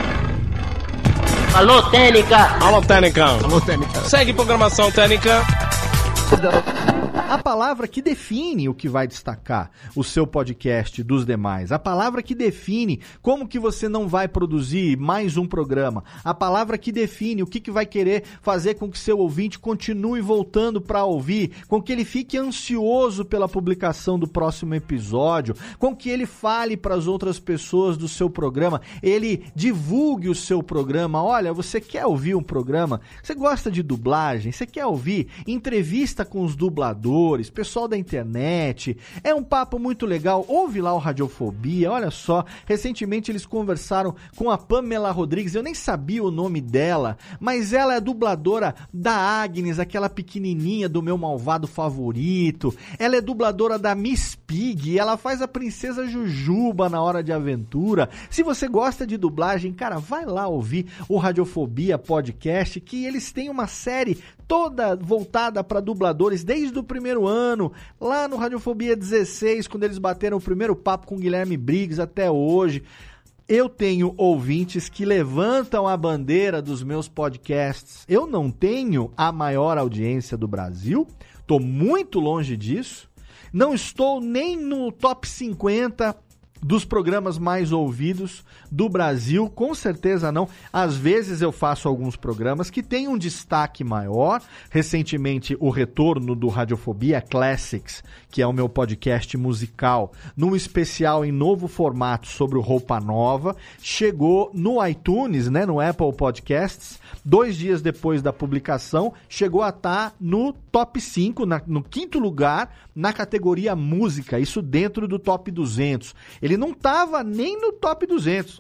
Alô, Técnica! Alô, Técnica! Alô, Técnica! Segue programação Técnica. A palavra que define o que vai destacar o seu podcast dos demais. A palavra que define como que você não vai produzir mais um programa. A palavra que define o que vai querer fazer com que seu ouvinte continue voltando para ouvir, com que ele fique ansioso pela publicação do próximo episódio, com que ele fale para as outras pessoas do seu programa, ele divulgue o seu programa. Olha, você quer ouvir um programa? Você gosta de dublagem? Você quer ouvir entrevista com os dubladores? Pessoal da internet, é um papo muito legal, ouve lá o Radiofobia, olha só, recentemente eles conversaram com a Pamela Rodrigues, eu nem sabia o nome dela, mas ela é dubladora da Agnes, aquela pequenininha do meu malvado favorito, ela é dubladora da Miss Pig, ela faz a Princesa Jujuba na Hora de Aventura. Se você gosta de dublagem, cara, vai lá ouvir o Radiofobia Podcast, que eles têm uma série toda voltada para dubladores desde o primeiro ano, lá no Radiofobia 16, quando eles bateram o primeiro papo com o Guilherme Briggs até hoje. Eu tenho ouvintes que levantam a bandeira dos meus podcasts. Eu não tenho a maior audiência do Brasil, estou muito longe disso, não estou nem no top 50 dos programas mais ouvidos do Brasil, com certeza não. Às vezes eu faço alguns programas que têm um destaque maior. Recentemente, o retorno do Radiofobia Classics, que é o meu podcast musical, num especial em novo formato sobre o Roupa Nova, chegou no iTunes, né, no Apple Podcasts, 2 dias depois da publicação, chegou a estar no top 5, no 5º lugar, na categoria música, isso dentro do top 200. Ele não estava nem no top 200,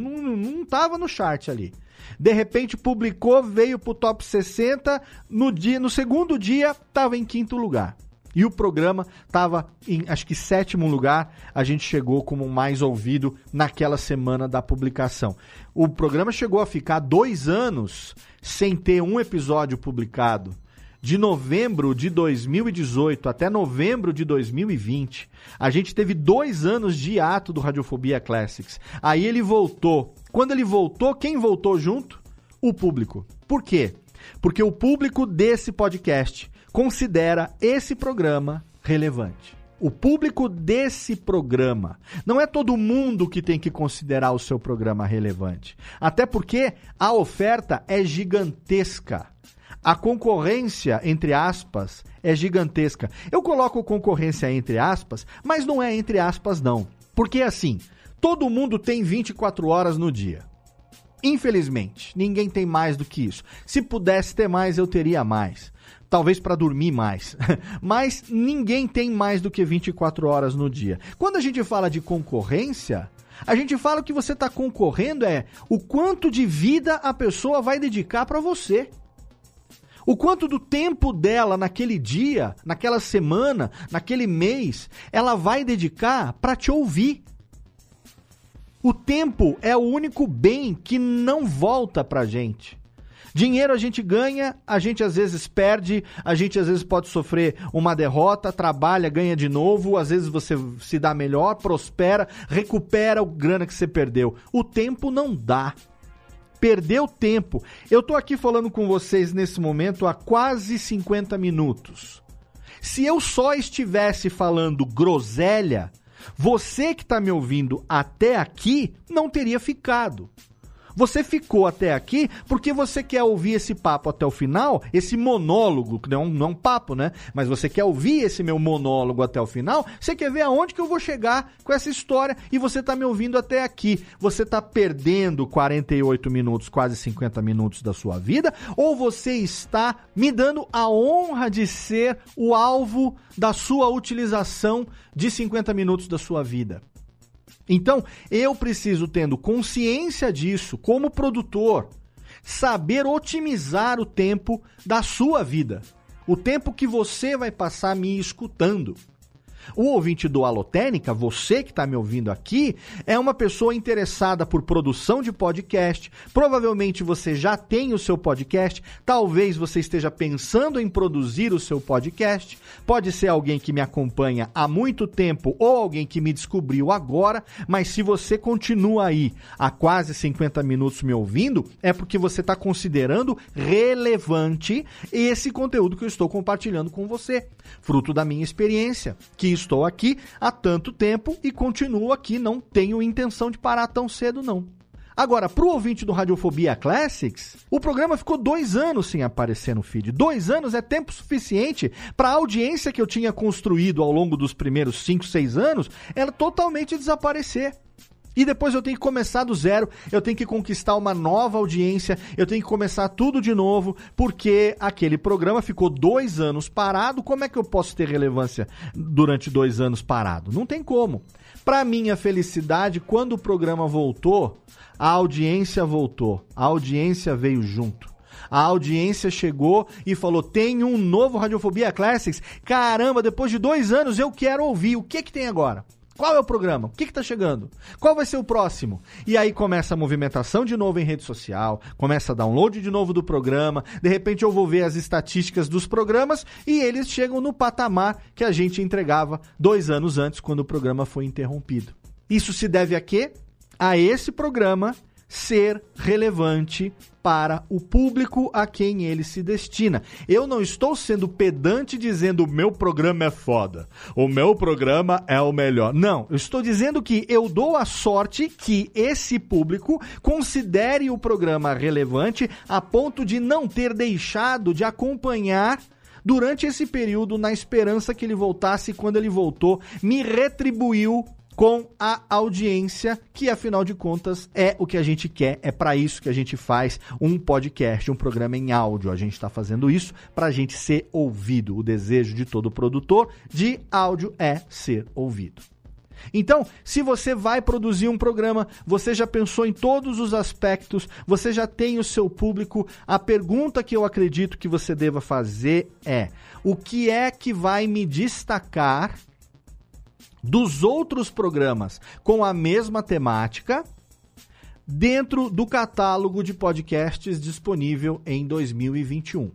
não estava no chart ali. De repente publicou, veio para o top 60, no segundo dia estava em 5º lugar. E o programa estava em, acho que 7º lugar, a gente chegou como mais ouvido naquela semana da publicação. O programa chegou a ficar 2 anos sem ter um episódio publicado. De novembro de 2018 até novembro de 2020, a gente teve 2 anos de hiato do Radiofobia Classics. Aí ele voltou. Quando ele voltou, quem voltou junto? O público. Por quê? Porque o público desse podcast considera esse programa relevante. O público desse programa. Não é todo mundo que tem que considerar o seu programa relevante. Até porque a oferta é gigantesca. A concorrência, entre aspas, é gigantesca. Eu coloco concorrência entre aspas, mas não é entre aspas não. Porque assim, todo mundo tem 24 horas no dia. Infelizmente, ninguém tem mais do que isso. Se pudesse ter mais, eu teria mais. Talvez para dormir mais. Mas ninguém tem mais do que 24 horas no dia. Quando a gente fala de concorrência, a gente fala que você está concorrendo é o quanto de vida a pessoa vai dedicar para você. O quanto do tempo dela naquele dia, naquela semana, naquele mês, ela vai dedicar para te ouvir. O tempo é o único bem que não volta pra gente. Dinheiro a gente ganha, a gente às vezes perde, a gente às vezes pode sofrer uma derrota, trabalha, ganha de novo, às vezes você se dá melhor, prospera, recupera o grana que você perdeu. O tempo não dá. Perdeu tempo. Eu tô aqui falando com vocês nesse momento há quase 50 minutos. Se eu só estivesse falando groselha, você que está me ouvindo até aqui não teria ficado. Você ficou até aqui porque você quer ouvir esse papo até o final, esse monólogo, que não é um papo, né? Mas você quer ouvir esse meu monólogo até o final, você quer ver aonde que eu vou chegar com essa história e você está me ouvindo até aqui. Você está perdendo 48 minutos, quase 50 minutos da sua vida, ou você está me dando a honra de ser o alvo da sua utilização de 50 minutos da sua vida? Então, eu preciso, tendo consciência disso, como produtor, saber otimizar o tempo da sua vida. O tempo que você vai passar me escutando. O ouvinte do Alotênica, você que está me ouvindo aqui, é uma pessoa interessada por produção de podcast. Provavelmente você já tem o seu podcast, talvez você esteja pensando em produzir o seu podcast. Pode ser alguém que me acompanha há muito tempo ou alguém que me descobriu agora, mas se você continua aí há quase 50 minutos me ouvindo, é porque você está considerando relevante esse conteúdo que eu estou compartilhando com você, fruto da minha experiência, que estou aqui há tanto tempo e continuo aqui, não tenho intenção de parar tão cedo não. Agora, para o ouvinte do Radiofobia Classics, o programa ficou 2 anos sem aparecer no feed. 2 anos é tempo suficiente para a audiência que eu tinha construído ao longo dos primeiros 5, 6 anos, ela totalmente desaparecer. E depois eu tenho que começar do zero, eu tenho que conquistar uma nova audiência, eu tenho que começar tudo de novo, porque aquele programa ficou 2 anos parado. Como é que eu posso ter relevância durante 2 anos parado? Não tem como. Para minha felicidade, quando o programa voltou, a audiência voltou, a audiência veio junto. A audiência chegou e falou, tem um novo Radiofobia Classics, caramba, depois de 2 anos eu quero ouvir, o que tem agora? Qual é o programa? O que está chegando? Qual vai ser o próximo? E aí começa a movimentação de novo em rede social, começa a download de novo do programa, de repente eu vou ver as estatísticas dos programas e eles chegam no patamar que a gente entregava 2 anos antes, quando o programa foi interrompido. Isso se deve a quê? A esse programa ser relevante para o público a quem ele se destina. Eu não estou sendo pedante dizendo o meu programa é foda, o meu programa é o melhor. Não, eu estou dizendo que eu dou a sorte que esse público considere o programa relevante a ponto de não ter deixado de acompanhar durante esse período, na esperança que ele voltasse, e quando ele voltou, me retribuiu com a audiência, que afinal de contas é o que a gente quer, é para isso que a gente faz um podcast, um programa em áudio. A gente está fazendo isso para a gente ser ouvido. O desejo de todo produtor de áudio é ser ouvido. Então, se você vai produzir um programa, você já pensou em todos os aspectos, você já tem o seu público, a pergunta que eu acredito que você deva fazer é: o que é que vai me destacar dos outros programas com a mesma temática dentro do catálogo de podcasts disponível em 2021.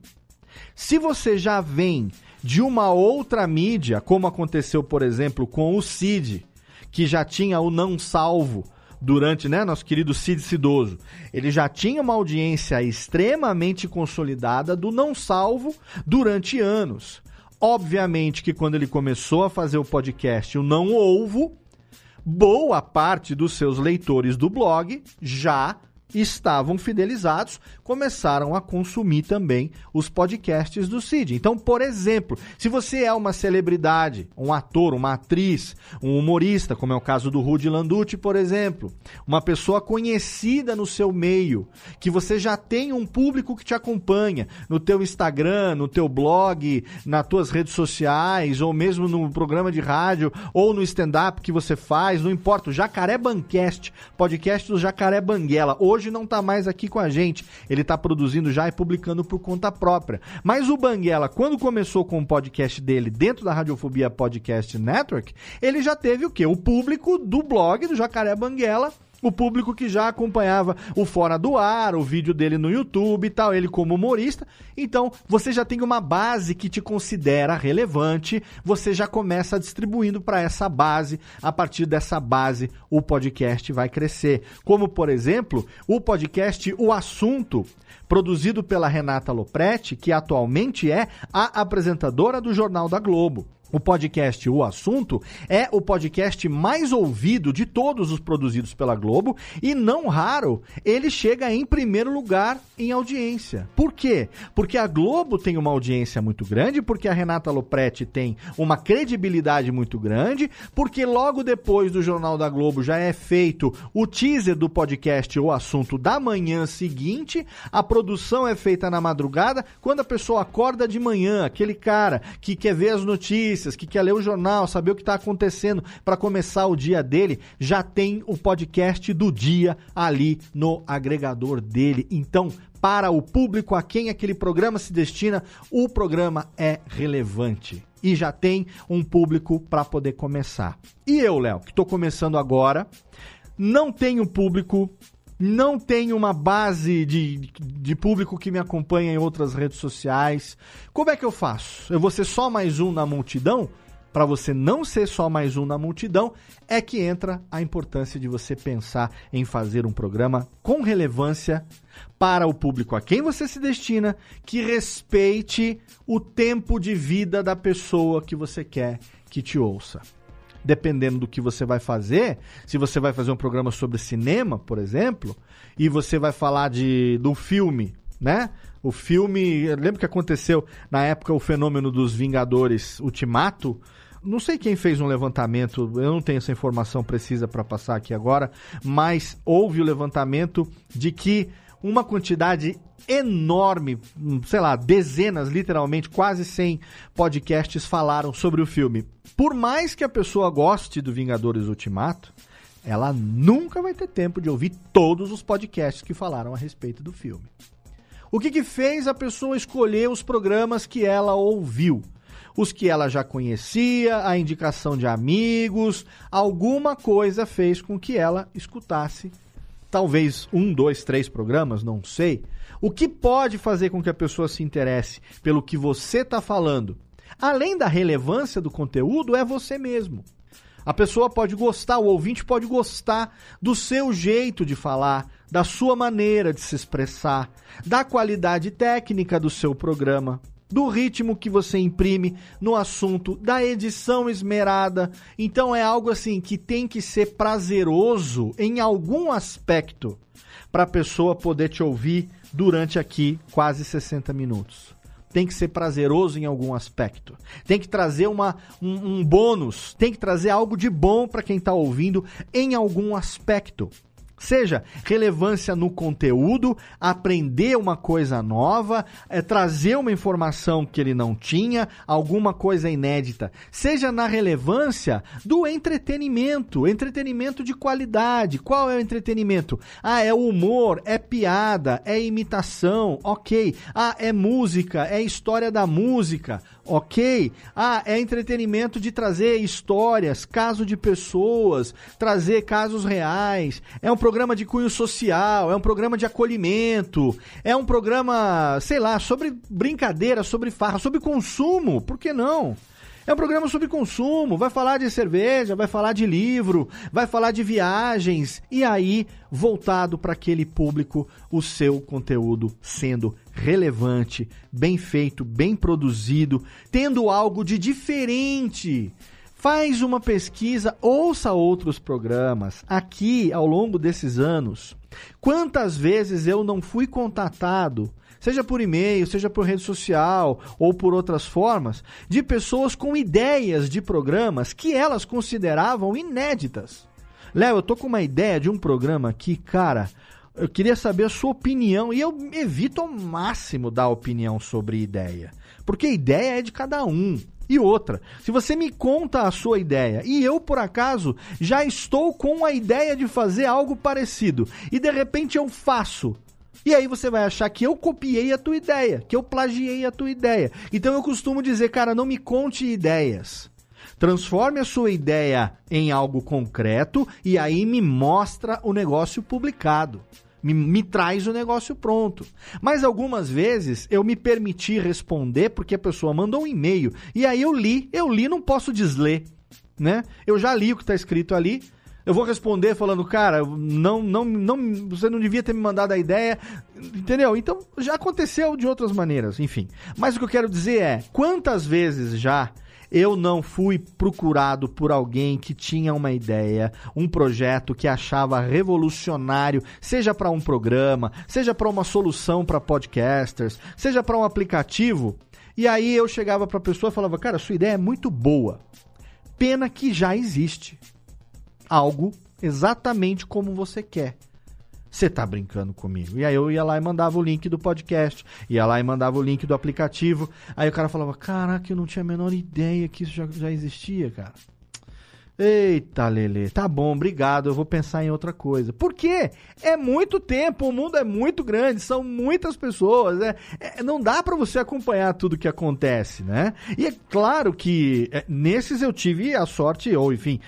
Se você já vem de uma outra mídia, como aconteceu, por exemplo, com o Cid, que já tinha o Não Salvo durante, nosso querido Cid Cidoso, ele já tinha uma audiência extremamente consolidada do Não Salvo durante anos. Obviamente que quando ele começou a fazer o podcast, o Não Ovo, boa parte dos seus leitores do blog já estavam fidelizados, começaram a consumir também os podcasts do Cid. Então, por exemplo, se você é uma celebridade, um ator, uma atriz, um humorista, como é o caso do Rudy Landucci, por exemplo, uma pessoa conhecida no seu meio, que você já tem um público que te acompanha no teu Instagram, no teu blog, nas tuas redes sociais, ou mesmo no programa de rádio, ou no stand-up que você faz, não importa, o Jacaré Bancast, podcast do Jacaré Banguela. Hoje não está mais aqui com a gente, ele está produzindo já e publicando por conta própria. Mas o Banguela, quando começou com o podcast dele dentro da Radiofobia Podcast Network, ele já teve o quê? O público do blog do Jacaré Banguela, o público que já acompanhava o Fora do Ar, o vídeo dele no YouTube e tal, ele como humorista. Então, você já tem uma base que te considera relevante, você já começa distribuindo para essa base. A partir dessa base, o podcast vai crescer. Como, por exemplo, o podcast O Assunto, produzido pela Renata Lopretti, que atualmente é a apresentadora do Jornal da Globo. O podcast O Assunto é o podcast mais ouvido de todos os produzidos pela Globo e, não raro, ele chega em primeiro lugar em audiência. Por quê? Porque a Globo tem uma audiência muito grande, porque a Renata Lopretti tem uma credibilidade muito grande, porque logo depois do Jornal da Globo já é feito o teaser do podcast O Assunto da manhã seguinte, a produção é feita na madrugada, quando a pessoa acorda de manhã, aquele cara que quer ver as notícias, notícias, que quer ler o jornal, saber o que está acontecendo para começar o dia dele, já tem o podcast do dia ali no agregador dele. Então, para o público a quem aquele programa se destina, o programa é relevante. E já tem um público para poder começar. E eu, Léo, que estou começando agora, não tenho público, não tenho uma base de público que me acompanha em outras redes sociais. Como é que eu faço? Eu vou ser só mais um na multidão? Para você não ser só mais um na multidão, é que entra a importância de você pensar em fazer um programa com relevância para o público a quem você se destina, que respeite o tempo de vida da pessoa que você quer que te ouça. Dependendo do que você vai fazer, se você vai fazer um programa sobre cinema, por exemplo, e você vai falar do filme, né? O filme, eu lembro que aconteceu na época o fenômeno dos Vingadores Ultimato. Não sei quem fez um levantamento, eu não tenho essa informação precisa para passar aqui agora, mas houve o levantamento de que uma quantidade enorme, sei lá, dezenas, literalmente, quase 100 podcasts falaram sobre o filme. Por mais que a pessoa goste do Vingadores Ultimato, ela nunca vai ter tempo de ouvir todos os podcasts que falaram a respeito do filme. O que fez a pessoa escolher os programas que ela ouviu? Os que ela já conhecia, a indicação de amigos, alguma coisa fez com que ela escutasse talvez 1, 2, 3 programas, não sei. O que pode fazer com que a pessoa se interesse pelo que você está falando, além da relevância do conteúdo, é você mesmo. A pessoa pode gostar, o ouvinte pode gostar do seu jeito de falar, da sua maneira de se expressar, da qualidade técnica do seu programa, do ritmo que você imprime no assunto, da edição esmerada. Então é algo assim que tem que ser prazeroso em algum aspecto para a pessoa poder te ouvir durante aqui quase 60 minutos. Tem que ser prazeroso em algum aspecto. Tem que trazer um bônus, tem que trazer algo de bom para quem está ouvindo em algum aspecto. Seja relevância no conteúdo, aprender uma coisa nova, trazer uma informação que ele não tinha, alguma coisa inédita. Seja na relevância do entretenimento de qualidade. Qual é o entretenimento? É humor, é piada, é imitação, ok. É música, é história da música, ok. É entretenimento de trazer histórias, casos de pessoas, trazer casos reais. É um programa de cunho social, é um programa de acolhimento, é um programa, sei lá, sobre brincadeira, sobre farra, sobre consumo, por que não? É um programa sobre consumo, vai falar de cerveja, vai falar de livro, vai falar de viagens, e aí, voltado para aquele público, o seu conteúdo sendo relevante, bem feito, bem produzido, tendo algo de diferente. Faz uma pesquisa, ouça outros programas. Aqui, ao longo desses anos, quantas vezes eu não fui contatado, seja por e-mail, seja por rede social ou por outras formas, de pessoas com ideias de programas que elas consideravam inéditas. Léo, eu tô com uma ideia de um programa aqui, cara, eu queria saber a sua opinião, e eu evito ao máximo dar opinião sobre ideia, porque ideia é de cada um. E outra, se você me conta a sua ideia e eu, por acaso, já estou com a ideia de fazer algo parecido e de repente eu faço, e aí você vai achar que eu copiei a tua ideia, que eu plagiei a tua ideia. Então eu costumo dizer, cara, não me conte ideias. Transforme a sua ideia em algo concreto e aí me mostra o negócio publicado. Me traz o negócio pronto. Mas algumas vezes eu me permiti responder porque a pessoa mandou um e-mail e aí eu li, não posso desler, né? Eu já li o que está escrito ali, eu vou responder falando, cara, não, você não devia ter me mandado a ideia, entendeu? Então já aconteceu de outras maneiras, enfim. Mas o que eu quero dizer é, quantas vezes já eu não fui procurado por alguém que tinha uma ideia, um projeto que achava revolucionário, seja para um programa, seja para uma solução para podcasters, seja para um aplicativo, e aí eu chegava para a pessoa e falava, cara, sua ideia é muito boa, pena que já existe algo exatamente como você quer. Você tá brincando comigo? E aí eu ia lá e mandava o link do podcast, ia lá e mandava o link do aplicativo. Aí o cara falava, caraca, eu não tinha a menor ideia que isso já existia, cara. Eita, Lelê, tá bom, obrigado, eu vou pensar em outra coisa. Por quê? É muito tempo, o mundo é muito grande, são muitas pessoas, não dá pra você acompanhar tudo que acontece, né? E é claro que nesses eu tive a sorte, ou enfim,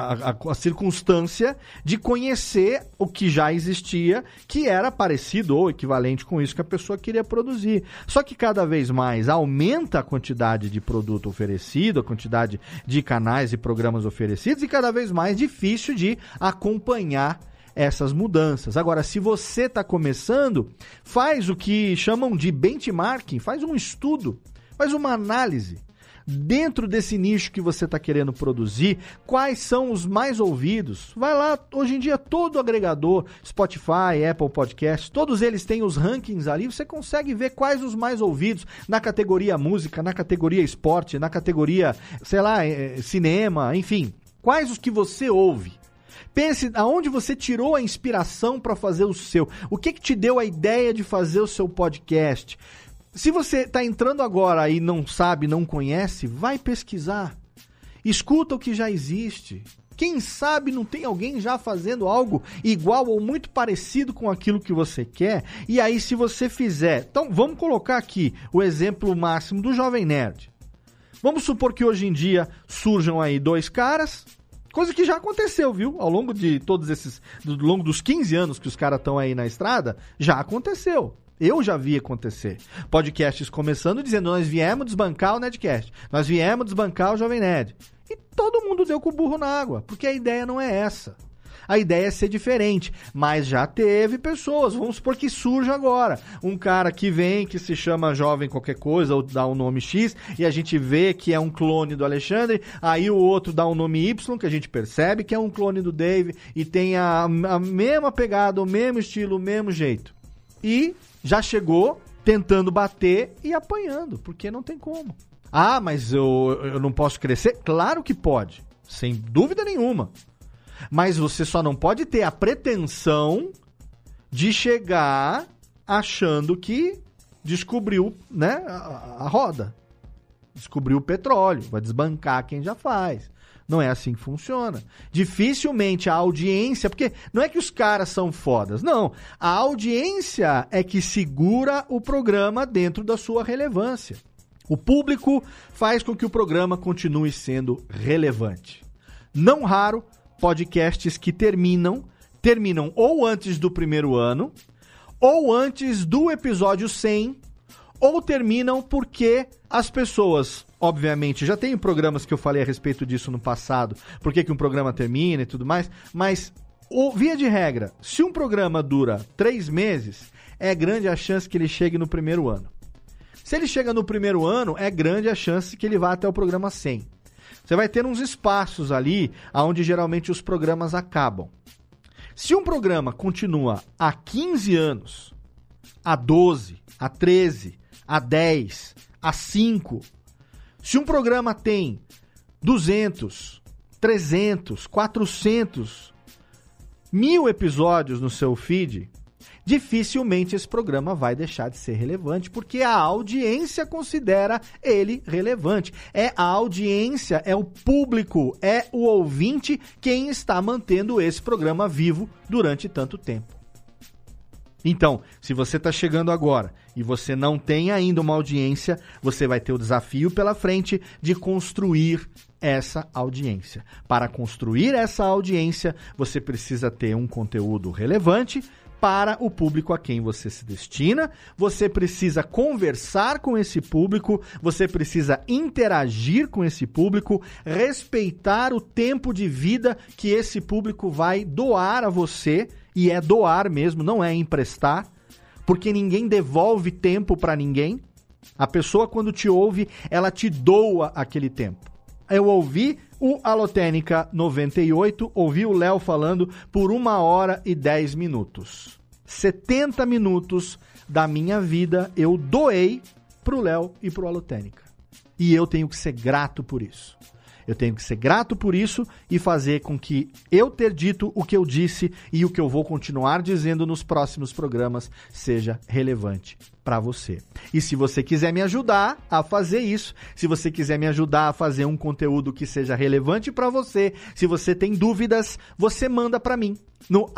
a circunstância de conhecer o que já existia, que era parecido ou equivalente com isso que a pessoa queria produzir. Só que cada vez mais aumenta a quantidade de produto oferecido, a quantidade de canais e programas oferecidos, e cada vez mais difícil de acompanhar essas mudanças. Agora, se você está começando, faz o que chamam de benchmarking, faz um estudo, faz uma análise. Dentro desse nicho que você está querendo produzir, quais são os mais ouvidos? Vai lá, hoje em dia todo agregador, Spotify, Apple Podcasts, todos eles têm os rankings ali, você consegue ver quais os mais ouvidos na categoria música, na categoria esporte, na categoria, sei lá, cinema, enfim. Quais os que você ouve? Pense aonde você tirou a inspiração para fazer o seu. O que te deu a ideia de fazer o seu podcast? Se você está entrando agora e não sabe, não conhece, vai pesquisar. Escuta o que já existe. Quem sabe não tem alguém já fazendo algo igual ou muito parecido com aquilo que você quer? E aí, se você fizer... Então, vamos colocar aqui o exemplo máximo do Jovem Nerd. Vamos supor que hoje em dia surjam aí 2 caras, coisa que já aconteceu, viu? Ao longo de todos esses... Ao longo dos 15 anos que os caras estão aí na estrada, já aconteceu. Eu já vi acontecer. Podcasts começando dizendo, nós viemos desbancar o Nerdcast. Nós viemos desbancar o Jovem Nerd. E todo mundo deu com o burro na água, porque a ideia não é essa. A ideia é ser diferente, mas já teve pessoas, vamos supor que surja agora, um cara que vem, que se chama Jovem qualquer coisa, ou dá um nome X, e a gente vê que é um clone do Alexandre, aí o outro dá um nome Y, que a gente percebe que é um clone do Dave, e tem a mesma pegada, o mesmo estilo, o mesmo jeito. E já chegou tentando bater e apanhando, porque não tem como. Ah, mas eu não posso crescer? Claro que pode, sem dúvida nenhuma. Mas você só não pode ter a pretensão de chegar achando que descobriu, né, a roda. Descobriu o petróleo, vai desbancar quem já faz. Não é assim que funciona. Dificilmente a audiência... Porque não é que os caras são fodas, não. A audiência é que segura o programa dentro da sua relevância. O público faz com que o programa continue sendo relevante. Não raro, podcasts que terminam ou antes do primeiro ano, ou antes do episódio 100, ou terminam porque as pessoas, obviamente, já tem programas que eu falei a respeito disso no passado, por que um programa termina e tudo mais, mas, via de regra, se um programa dura 3 meses, é grande a chance que ele chegue no primeiro ano. Se ele chega no primeiro ano, é grande a chance que ele vá até o programa 100. Você vai ter uns espaços ali onde geralmente os programas acabam. Se um programa continua há 15 anos, há 12, há 13, há 10, há 5, se um programa tem 200, 300, 400, 1000 episódios no seu feed, dificilmente esse programa vai deixar de ser relevante, porque a audiência considera ele relevante. É a audiência, é o público, é o ouvinte quem está mantendo esse programa vivo durante tanto tempo. Então, se você está chegando agora e você não tem ainda uma audiência, você vai ter o desafio pela frente de construir essa audiência. Para construir essa audiência, você precisa ter um conteúdo relevante para o público a quem você se destina, você precisa conversar com esse público, você precisa interagir com esse público, respeitar o tempo de vida que esse público vai doar a você, e é doar mesmo, não é emprestar, porque ninguém devolve tempo para ninguém. A pessoa, quando te ouve, ela te doa aquele tempo. Eu ouvi o Alotênica 98, ouvi o Léo falando por 1h e 10 minutos. 70 minutos da minha vida eu doei pro Léo e pro Alotênica. E eu tenho que ser grato por isso. Eu tenho que ser grato por isso e fazer com que eu ter dito o que eu disse e o que eu vou continuar dizendo nos próximos programas seja relevante para você. E se você quiser me ajudar a fazer isso, se você quiser me ajudar a fazer um conteúdo que seja relevante para você, se você tem dúvidas, você manda para mim no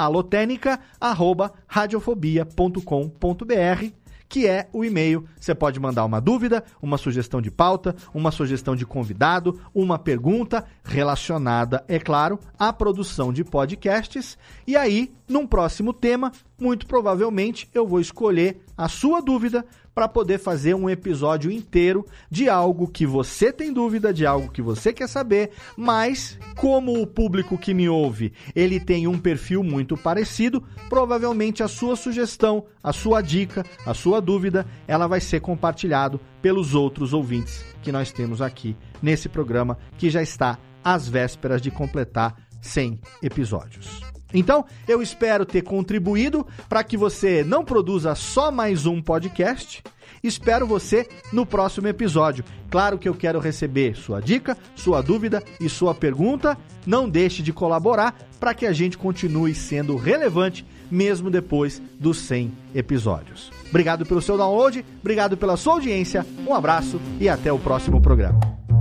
alotênica@radiofobia.com.br, que é o e-mail. Você pode mandar uma dúvida, uma sugestão de pauta, uma sugestão de convidado, uma pergunta relacionada, é claro, à produção de podcasts. E aí, num próximo tema, muito provavelmente eu vou escolher a sua dúvida para poder fazer um episódio inteiro de algo que você tem dúvida, de algo que você quer saber, mas como o público que me ouve, ele tem um perfil muito parecido, provavelmente a sua sugestão, a sua dica, a sua dúvida, ela vai ser compartilhado pelos outros ouvintes que nós temos aqui nesse programa, que já está às vésperas de completar 100 episódios. Então, eu espero ter contribuído para que você não produza só mais um podcast. Espero você no próximo episódio. Claro que eu quero receber sua dica, sua dúvida e sua pergunta. Não deixe de colaborar para que a gente continue sendo relevante mesmo depois dos 100 episódios. Obrigado pelo seu download, obrigado pela sua audiência, um abraço e até o próximo programa.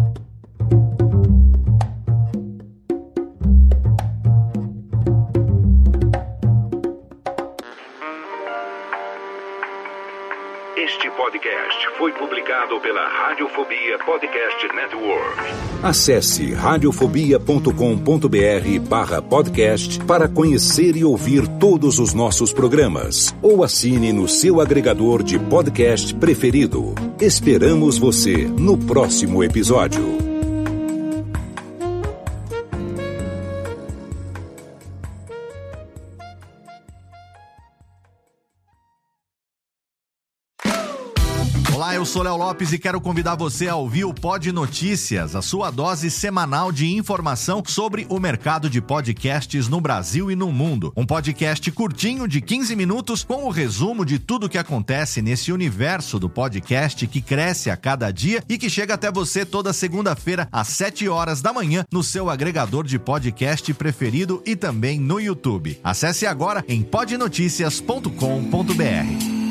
Este podcast foi publicado pela Radiofobia Podcast Network. Acesse radiofobia.com.br/podcast para conhecer e ouvir todos os nossos programas. Ou assine no seu agregador de podcast preferido. Esperamos você no próximo episódio. Olá, eu sou Léo Lopes e quero convidar você a ouvir o Pod Notícias, a sua dose semanal de informação sobre o mercado de podcasts no Brasil e no mundo. Um podcast curtinho de 15 minutos com o resumo de tudo que acontece nesse universo do podcast que cresce a cada dia e que chega até você toda segunda-feira às 7 horas da manhã no seu agregador de podcast preferido e também no YouTube. Acesse agora em podnoticias.com.br.